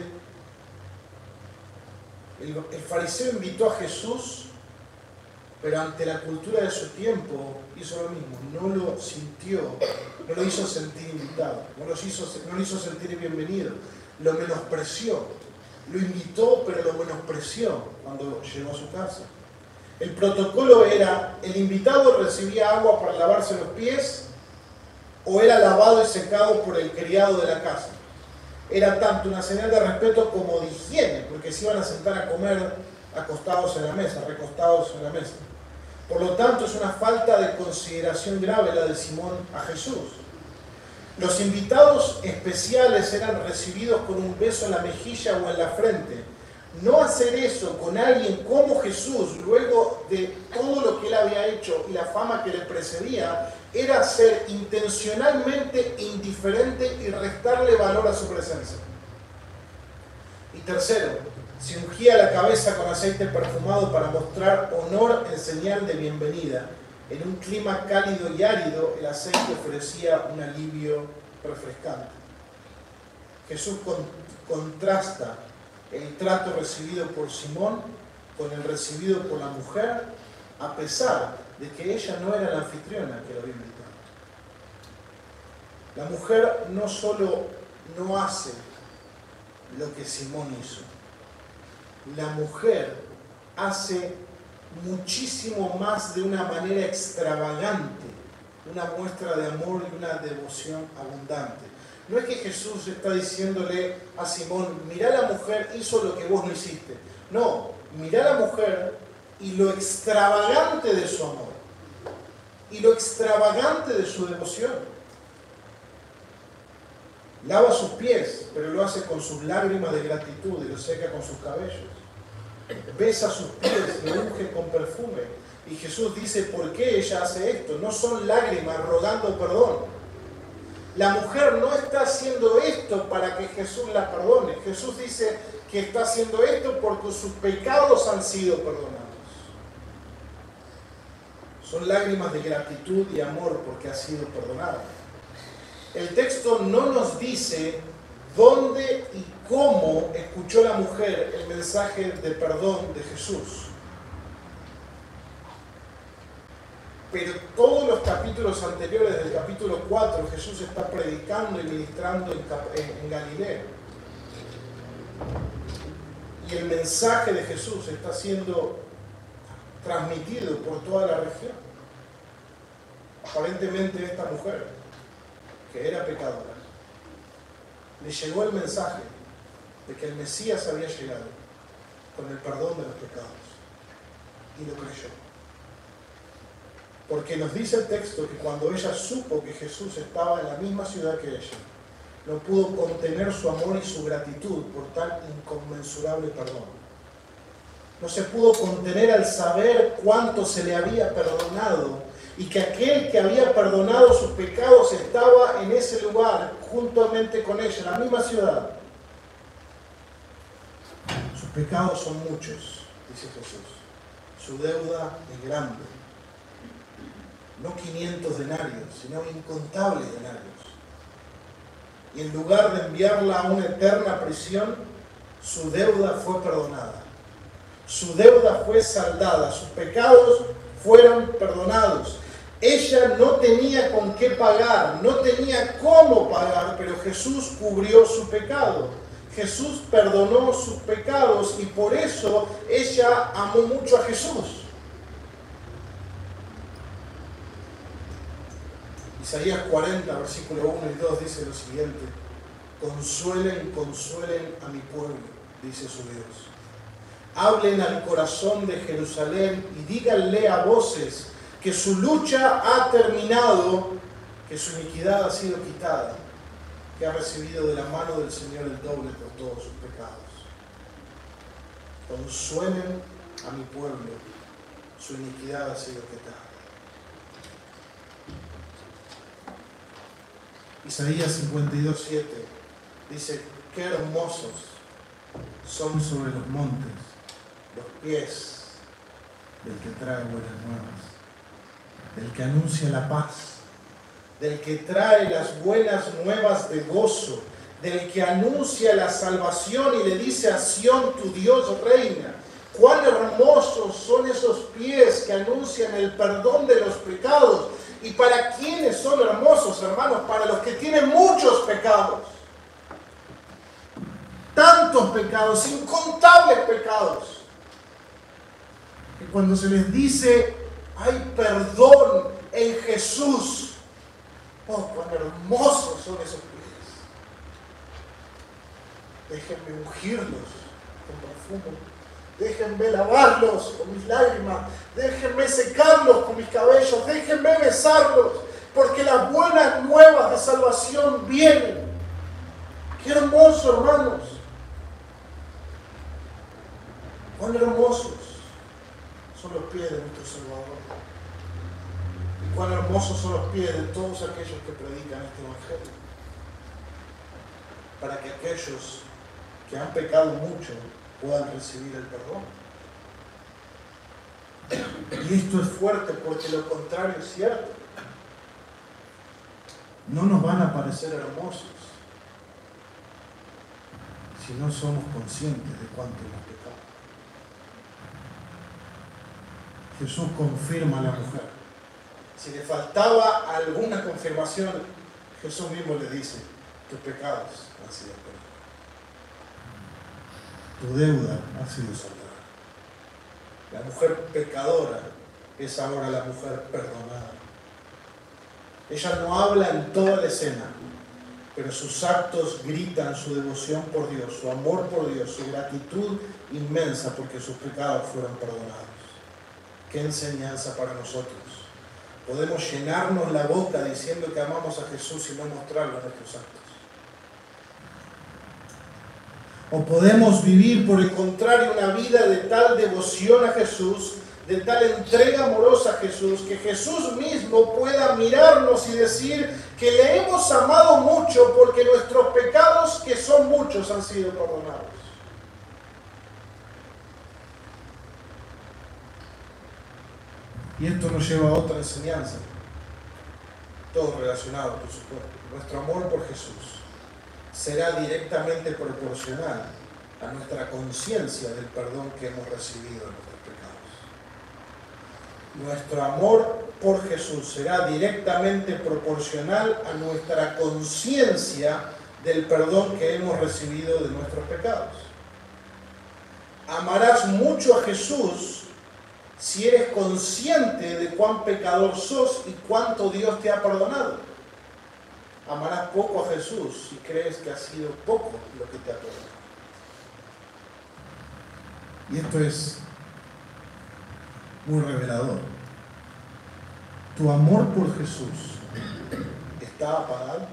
El fariseo invitó a Jesús, pero ante la cultura de su tiempo hizo lo mismo. No lo sintió, no lo hizo sentir invitado, no lo hizo sentir bienvenido, lo menospreció. Lo invitó, pero lo menospreció cuando llegó a su casa. El protocolo era: el invitado recibía agua para lavarse los pies o era lavado y secado por el criado de la casa. Era tanto una señal de respeto como de higiene, porque se iban a sentar a comer acostados en la mesa, recostados en la mesa. Por lo tanto, es una falta de consideración grave la de Simón a Jesús. Los invitados especiales eran recibidos con un beso en la mejilla o en la frente. No hacer eso con alguien como Jesús, luego de todo lo que él había hecho y la fama que le precedía, era ser intencionalmente indiferente y restarle valor a su presencia. Y tercero, se ungía la cabeza con aceite perfumado para mostrar honor en señal de bienvenida. En un clima cálido y árido, el aceite ofrecía un alivio refrescante. Jesús contrasta el trato recibido por Simón con el recibido por la mujer, a pesar de que ella no era la anfitriona que lo había invitado. La mujer no solo no hace lo que Simón hizo, la mujer hace muchísimo más de una manera extravagante, una muestra de amor y una devoción abundante. No es que Jesús está diciéndole a Simón: mirá, la mujer hizo lo que vos no hiciste. No, mirá a la mujer y lo extravagante de su amor y lo extravagante de su devoción. Lava sus pies, pero lo hace con sus lágrimas de gratitud y lo seca con sus cabellos. Besa sus pies, lo unge con perfume. Y Jesús dice: ¿por qué ella hace esto? No son lágrimas rogando perdón. La mujer no está haciendo esto para que Jesús la perdone. Jesús dice que está haciendo esto porque sus pecados han sido perdonados. Son lágrimas de gratitud y amor porque ha sido perdonada. El texto no nos dice dónde y cómo escuchó la mujer el mensaje de perdón de Jesús. Pero todos los capítulos anteriores del capítulo 4, Jesús está predicando y ministrando en Galilea. Y el mensaje de Jesús está siendo transmitido por toda la región. Aparentemente esta mujer, que era pecadora, le llegó el mensaje de que el Mesías había llegado con el perdón de los pecados, y lo creyó. Porque nos dice el texto que cuando ella supo que Jesús estaba en la misma ciudad que ella, no pudo contener su amor y su gratitud por tan inconmensurable perdón. No se pudo contener al saber cuánto se le había perdonado y que aquel que había perdonado sus pecados estaba en ese lugar juntamente con ella, en la misma ciudad. Sus pecados son muchos, dice Jesús. Su deuda es grande. No 500 denarios, sino incontables denarios. Y en lugar de enviarla a una eterna prisión, su deuda fue perdonada. Su deuda fue saldada, sus pecados fueron perdonados. Ella no tenía con qué pagar, no tenía cómo pagar, pero Jesús cubrió su pecado. Jesús perdonó sus pecados y por eso ella amó mucho a Jesús. Isaías 40, versículo 1 y 2 dice lo siguiente: consuelen, consuelen a mi pueblo, dice su Dios. Hablen al corazón de Jerusalén y díganle a voces que su lucha ha terminado, que su iniquidad ha sido quitada, que ha recibido de la mano del Señor el doble por todos sus pecados. Consuelen a mi pueblo, su iniquidad ha sido quitada. Isaías 52:7 dice: qué hermosos son sobre los montes los pies del que trae buenas nuevas, del que anuncia la paz, del que trae las buenas nuevas de gozo, del que anuncia la salvación y le dice a Sión: tu Dios reina. Cuán hermosos son esos pies que anuncian el perdón de los pecados. ¿Y para quiénes son hermosos, hermanos? Para los que tienen muchos pecados. Tantos pecados, incontables pecados. Que cuando se les dice: hay perdón en Jesús, oh, cuán hermosos son esos pies. Déjenme ungirlos con perfume. Déjenme lavarlos con mis lágrimas. Déjenme secarlos con mis cabellos. Déjenme besarlos. Porque las buenas nuevas de salvación vienen. ¡Qué hermoso, hermanos! ¡Cuán hermosos son los pies de nuestro Salvador! Y cuán hermosos son los pies de todos aquellos que predican este Evangelio. Para que aquellos que han pecado mucho puedan recibir el perdón. Y esto es fuerte porque lo contrario es cierto. No nos van a parecer hermosos si no somos conscientes de cuánto hemos pecado. Jesús confirma a la mujer. Si le faltaba alguna confirmación, Jesús mismo le dice: tus pecados han sido perdonados. Tu deuda ha sido saldada. La mujer pecadora es ahora la mujer perdonada. Ella no habla en toda la escena, pero sus actos gritan su devoción por Dios, su amor por Dios, su gratitud inmensa porque sus pecados fueron perdonados. Qué enseñanza para nosotros. Podemos llenarnos la boca diciendo que amamos a Jesús y no mostrarlo en nuestros actos. O podemos vivir, por el contrario, una vida de tal devoción a Jesús, de tal entrega amorosa a Jesús, que Jesús mismo pueda mirarnos y decir que le hemos amado mucho porque nuestros pecados, que son muchos, han sido perdonados. Y esto nos lleva a otra enseñanza, todo relacionado, por supuesto. Nuestro amor por Jesús será directamente proporcional a nuestra conciencia del perdón que hemos recibido de nuestros pecados. Nuestro amor por Jesús será directamente proporcional a nuestra conciencia del perdón que hemos recibido de nuestros pecados. Amarás mucho a Jesús si eres consciente de cuán pecador sos y cuánto Dios te ha perdonado. Amarás poco a Jesús si crees que ha sido poco lo que te ha perdonado. Y esto es muy revelador. ¿Tu amor por Jesús está apagado?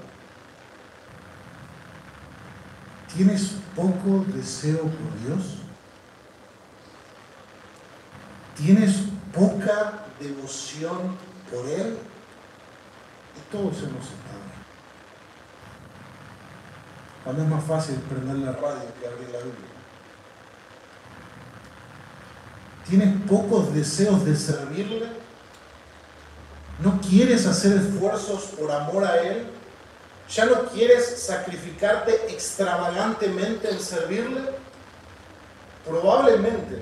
¿Tienes poco deseo por Dios? ¿Tienes poca devoción por Él? Y todos hemos estado. Cuando es más fácil prender la radio que abrir la Biblia. ¿Tienes pocos deseos de servirle? ¿No quieres hacer esfuerzos por amor a Él? ¿Ya no quieres sacrificarte extravagantemente en servirle? Probablemente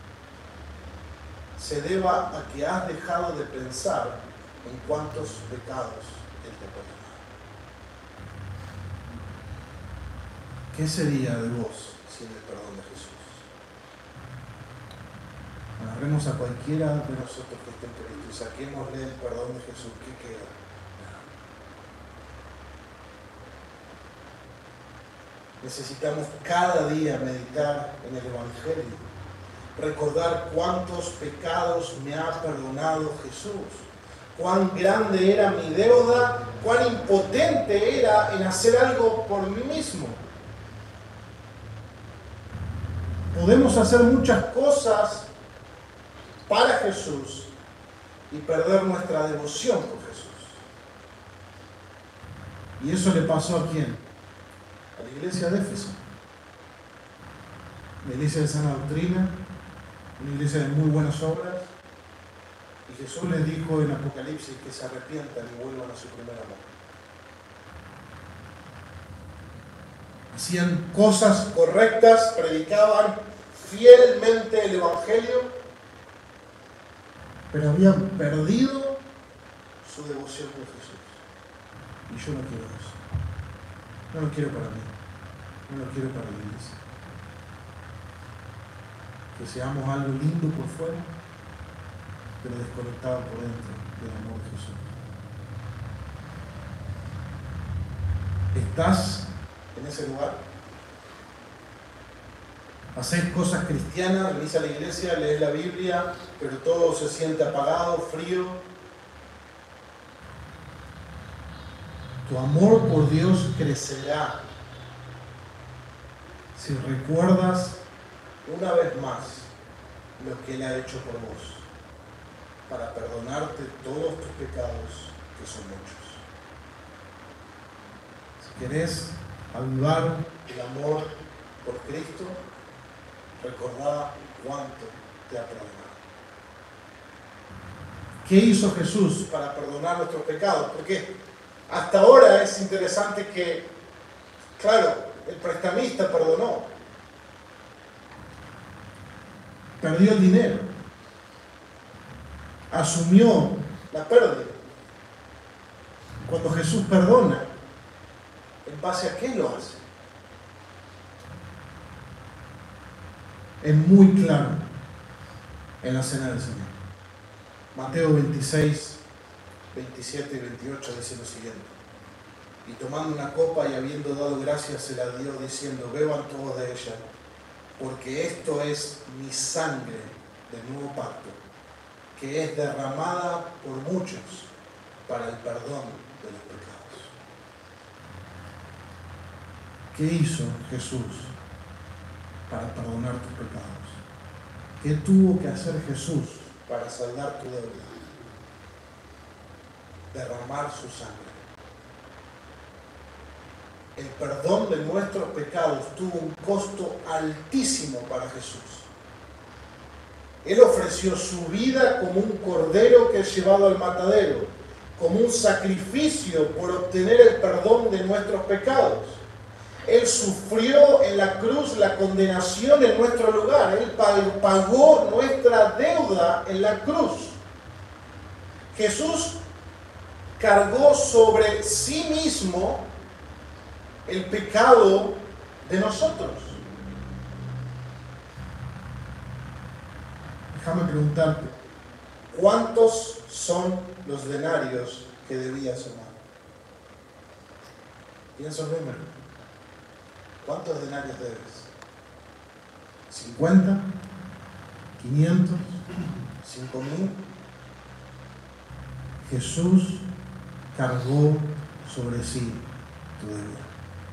se deba a que has dejado de pensar en cuántos pecados Él te perdona. ¿Qué sería de vos sin el perdón de Jesús? Agarremos a cualquiera de nosotros que esté en Cristo y saquémosle el perdón de Jesús. ¿Qué queda? Necesitamos cada día meditar en el Evangelio, recordar cuántos pecados me ha perdonado Jesús, cuán grande era mi deuda, cuán impotente era en hacer algo por mí mismo. Podemos hacer muchas cosas para Jesús y perder nuestra devoción por Jesús. ¿Y eso le pasó a quién? A la iglesia de Éfeso. La iglesia de sana doctrina, una iglesia de muy buenas obras. Y Jesús les dijo en Apocalipsis que se arrepientan y vuelvan a su primer amor. Hacían cosas correctas, predicaban fielmente el Evangelio, pero habían perdido su devoción por Jesús. Y yo no quiero eso. No lo quiero para mí. No lo quiero para la iglesia. Que seamos algo lindo por fuera, pero desconectado por dentro del amor de Jesús. ¿Estás en ese lugar? Haces cosas cristianas, venís a la iglesia, lees la Biblia, pero todo se siente apagado, frío. Tu amor por Dios crecerá si recuerdas una vez más lo que Él ha hecho por vos, para perdonarte todos tus pecados, que son muchos. Si querés avivar el amor por Cristo, recordá cuánto te ha perdonado. ¿Qué hizo Jesús para perdonar nuestros pecados? Porque hasta ahora es interesante que, claro, el prestamista perdonó. Perdió el dinero. Asumió la pérdida. Cuando Jesús perdona, ¿en base a qué lo hace? Es muy claro en la cena del Señor. Mateo 26, 27 y 28 dice lo siguiente: y tomando una copa y habiendo dado gracias se la dio diciendo: beban todos de ella, porque esto es mi sangre del nuevo pacto, que es derramada por muchos para el perdón de los pecados. ¿Qué hizo Jesús para perdonar tus pecados? ¿Qué tuvo que hacer Jesús para saldar tu deuda? Derramar su sangre. El perdón de nuestros pecados tuvo un costo altísimo para Jesús. Él ofreció su vida como un cordero que es llevado al matadero, como un sacrificio por obtener el perdón de nuestros pecados. Él sufrió en la cruz la condenación en nuestro lugar. Él pagó nuestra deuda en la cruz. Jesús cargó sobre sí mismo el pecado de nosotros. Déjame preguntarte, ¿cuántos son los denarios que debías sumar? Piensa un número. ¿Cuántos denarios debes? ¿50? ¿500? ¿5.000? Jesús cargó sobre sí tu deuda.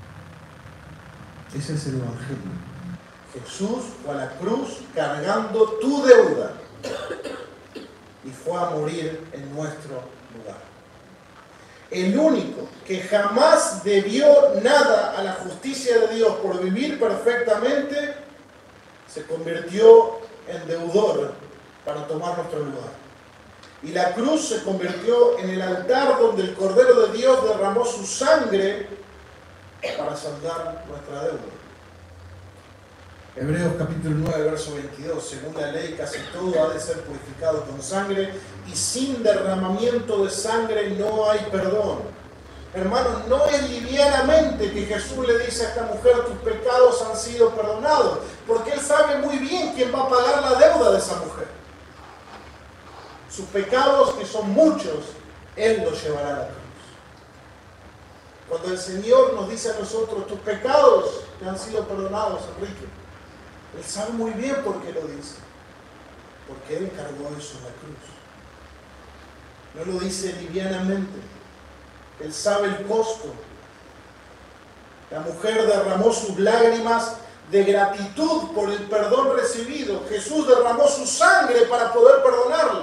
Ese es el Evangelio. Jesús fue a la cruz cargando tu deuda y fue a morir en nuestro lugar. El único que jamás debió nada a la justicia de Dios por vivir perfectamente, se convirtió en deudor para tomar nuestro lugar. Y la cruz se convirtió en el altar donde el Cordero de Dios derramó su sangre para saldar nuestra deuda. Hebreos capítulo 9, verso 22. Según la ley, casi todo ha de ser purificado con sangre, y sin derramamiento de sangre no hay perdón. Hermanos, no es livianamente que Jesús le dice a esta mujer: tus pecados han sido perdonados, porque Él sabe muy bien quién va a pagar la deuda de esa mujer. Sus pecados, que son muchos, Él los llevará a la cruz. Cuando el Señor nos dice a nosotros: tus pecados te han sido perdonados, Enrique, Él sabe muy bien por qué lo dice. Porque Él cargó eso en la cruz. No lo dice livianamente. Él sabe el costo. La mujer derramó sus lágrimas de gratitud por el perdón recibido. Jesús derramó su sangre para poder perdonarla.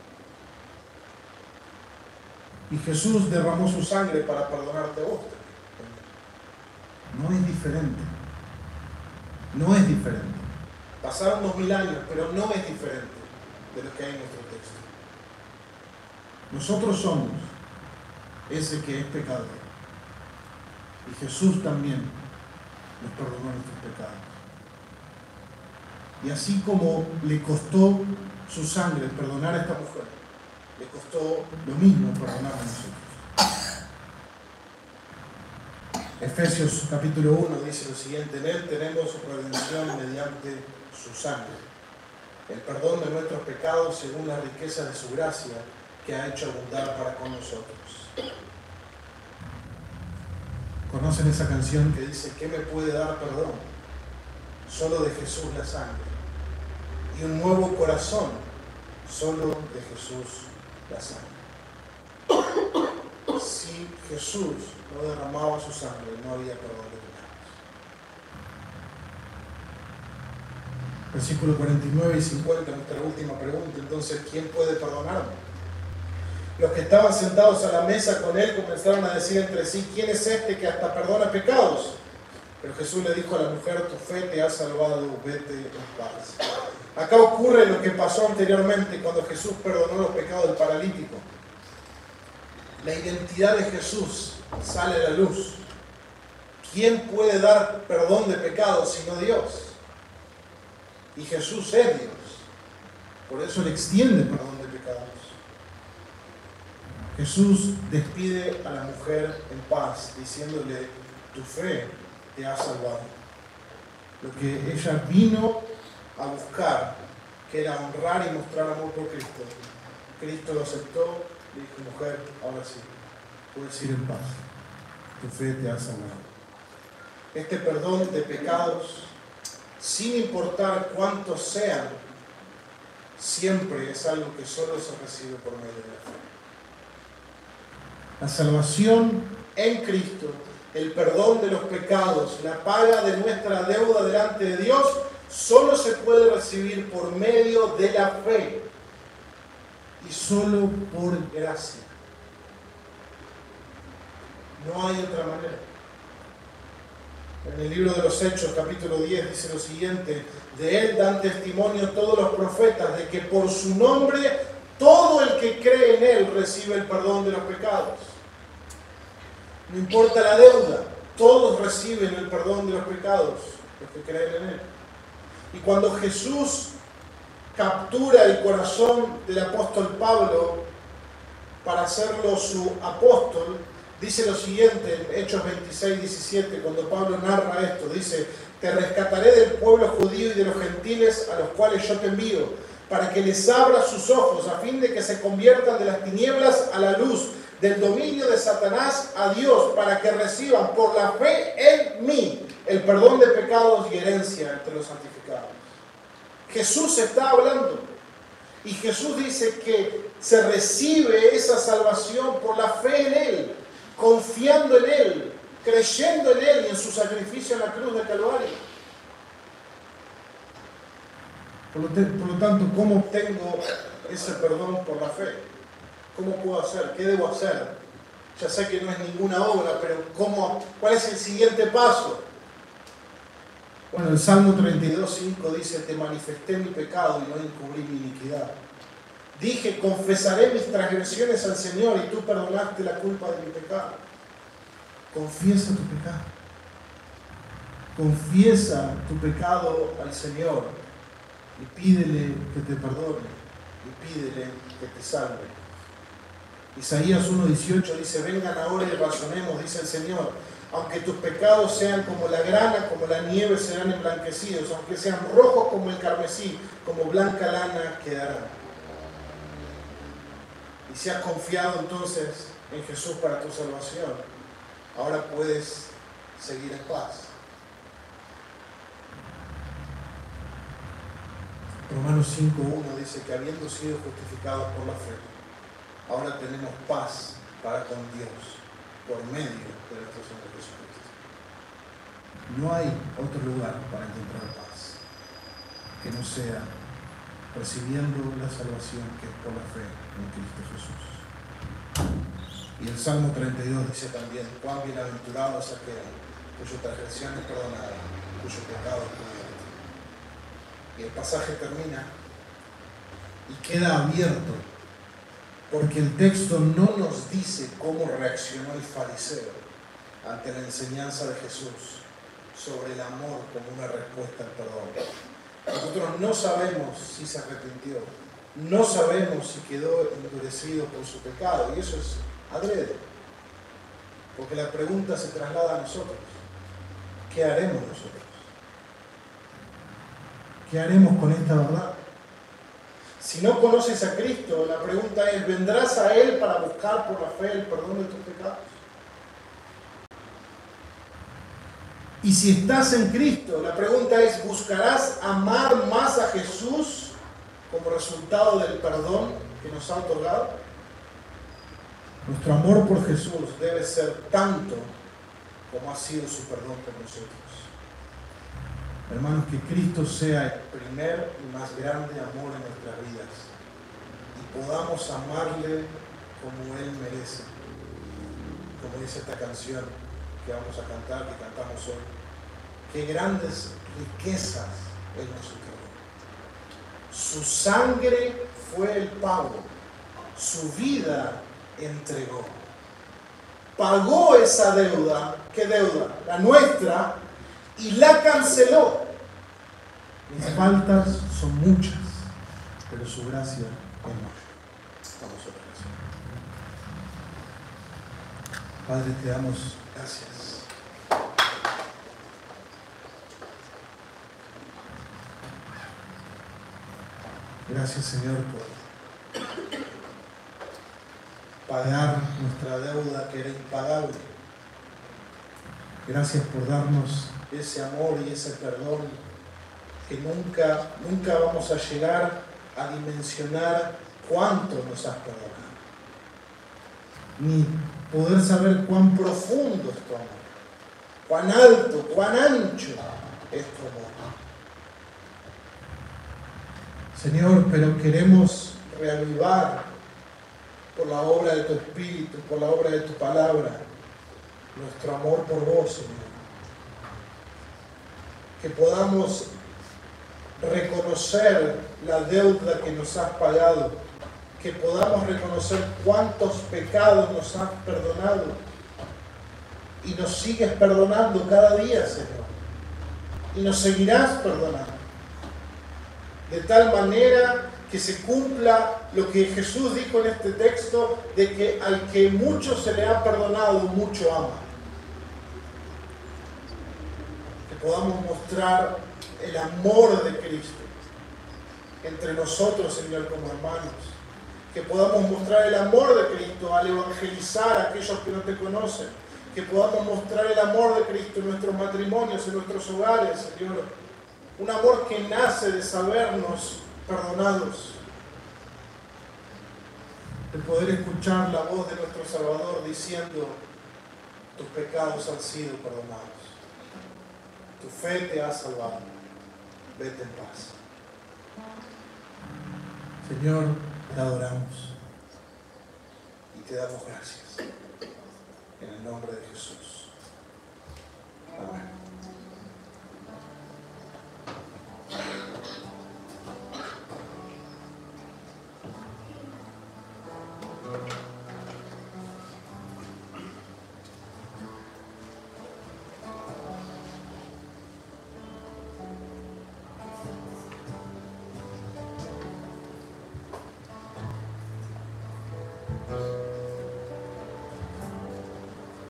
Y Jesús derramó su sangre para perdonarte a vos. No es diferente. No es diferente. Pasaron 2000 años, pero no es diferente de lo que hay en nuestro texto. Nosotros somos ese que es pecador. Y Jesús también nos perdonó nuestros pecados. Y así como le costó su sangre perdonar a esta mujer, le costó lo mismo perdonar a nosotros. Efesios capítulo 1 dice lo siguiente: en Él tenemos redención mediante su sangre, el perdón de nuestros pecados según la riqueza de su gracia que ha hecho abundar para con nosotros. ¿Conocen esa canción que dice: ¿qué me puede dar perdón? Solo de Jesús la sangre. Y un nuevo corazón, solo de Jesús la sangre. Si Jesús no derramaba su sangre, no había perdón de pecados. Versículos 49 y 50, nuestra última pregunta. Entonces, ¿quién puede perdonarme? Los que estaban sentados a la mesa con Él comenzaron a decir entre sí: ¿quién es este que hasta perdona pecados? Pero Jesús le dijo a la mujer: tu fe te ha salvado, vete en paz. Acá ocurre lo que pasó anteriormente cuando Jesús perdonó los pecados del paralítico. La identidad de Jesús sale a la luz. ¿Quién puede dar perdón de pecados sino Dios? Y Jesús es Dios. Por eso le extiende perdón de pecados. Jesús despide a la mujer en paz, diciéndole: tu fe te ha salvado. Lo que ella vino a buscar, que era honrar y mostrar amor por Cristo, Cristo lo aceptó. Le dijo: mujer, ahora sí, puedes ir en paz. Tu fe te ha salvado. Este perdón de pecados, sin importar cuántos sean, siempre es algo que solo se recibe por medio de la fe. La salvación en Cristo, el perdón de los pecados, la paga de nuestra deuda delante de Dios, solo se puede recibir por medio de la fe y solo por gracia. No hay otra manera. En el libro de los Hechos, capítulo 10, dice lo siguiente: de Él dan testimonio todos los profetas de que por su nombre todo el que cree en Él recibe el perdón de los pecados. No importa la deuda, todos reciben el perdón de los pecados, los que creen en Él. Y cuando Jesús captura el corazón del apóstol Pablo para hacerlo su apóstol, dice lo siguiente en Hechos 26, 17, cuando Pablo narra esto, dice: te rescataré del pueblo judío y de los gentiles a los cuales yo te envío, para que les abra sus ojos, a fin de que se conviertan de las tinieblas a la luz, del dominio de Satanás a Dios, para que reciban por la fe en mí el perdón de pecados y herencia entre los santificados. Jesús está hablando y Jesús dice que se recibe esa salvación por la fe en Él, confiando en Él, creyendo en Él y en su sacrificio en la cruz del Calvario. Por lo tanto, ¿cómo obtengo ese perdón por la fe? ¿Cómo puedo hacer? ¿Qué debo hacer? Ya sé que no es ninguna obra, pero ¿cuál es el siguiente paso? Bueno, el Salmo 32:5 dice: te manifesté mi pecado y no encubrí mi iniquidad. Dije: confesaré mis transgresiones al Señor y tú perdonaste la culpa de mi pecado. Confiesa tu pecado. Confiesa tu pecado al Señor y pídele que te perdone y pídele que te salve. Isaías 1:18 dice: vengan ahora y razonemos, dice el Señor. Aunque tus pecados sean como la grana, como la nieve serán emblanquecidos. Aunque sean rojos como el carmesí, como blanca lana quedarán. Y si has confiado entonces en Jesús para tu salvación, ahora puedes seguir en paz. Romanos 5:1 dice que habiendo sido justificados por la fe, ahora tenemos paz para con Dios por medio de nuestro Señor Jesucristo. No hay otro lugar para encontrar paz que no sea recibiendo la salvación que es por la fe en Cristo Jesús. Y el Salmo 32 dice también: cuán bienaventurado es aquel cuya transgresión es perdonada, cuyo pecado es cubierto. Y el pasaje termina y queda abierto, porque el texto no nos dice cómo reaccionó el fariseo ante la enseñanza de Jesús sobre el amor como una respuesta al perdón. Nosotros no sabemos si se arrepintió, no sabemos si quedó endurecido por su pecado, y eso es adrede, porque la pregunta se traslada a nosotros. ¿Qué haremos nosotros? ¿Qué haremos con esta verdad? Si no conoces a Cristo, la pregunta es: ¿vendrás a Él para buscar por la fe el perdón de tus pecados? Y si estás en Cristo, la pregunta es: ¿buscarás amar más a Jesús como resultado del perdón que nos ha otorgado? Nuestro amor por Jesús debe ser tanto como ha sido su perdón por nosotros. Hermanos, que Cristo sea el primer y más grande amor en nuestras vidas y podamos amarle como Él merece. Como dice esta canción que vamos a cantar, que cantamos hoy: qué grandes riquezas Él nos entregó. Su sangre fue el pago, su vida entregó. Pagó esa deuda. ¿Qué deuda? La nuestra. Y la canceló. Mis faltas son muchas, pero su gracia es mayor. Vamos a orar. Padre, te damos gracias. Gracias, Señor, por pagar nuestra deuda que era impagable. Gracias por darnos ese amor y ese perdón que nunca vamos a llegar a dimensionar cuánto nos has perdonado, ni poder saber cuán profundo es tu amor, cuán alto, cuán ancho es tu amor. Señor, pero queremos reavivar por la obra de tu Espíritu, por la obra de tu palabra, nuestro amor por vos, Señor. Que podamos reconocer la deuda que nos has pagado, que podamos reconocer cuántos pecados nos has perdonado y nos sigues perdonando cada día, Señor, y nos seguirás perdonando, de tal manera que se cumpla lo que Jesús dijo en este texto, de que al que mucho se le ha perdonado, mucho ama. Podamos mostrar el amor de Cristo, entre nosotros, Señor, como hermanos. Que podamos mostrar el amor de Cristo al evangelizar a aquellos que no te conocen. Que podamos mostrar el amor de Cristo en nuestros matrimonios, en nuestros hogares, Señor. Un amor que nace de sabernos perdonados. De poder escuchar la voz de nuestro Salvador diciendo: tus pecados han sido perdonados. Tu fe te ha salvado. Vete en paz. Señor, te adoramos y te damos gracias. En el nombre de Jesús. Amén.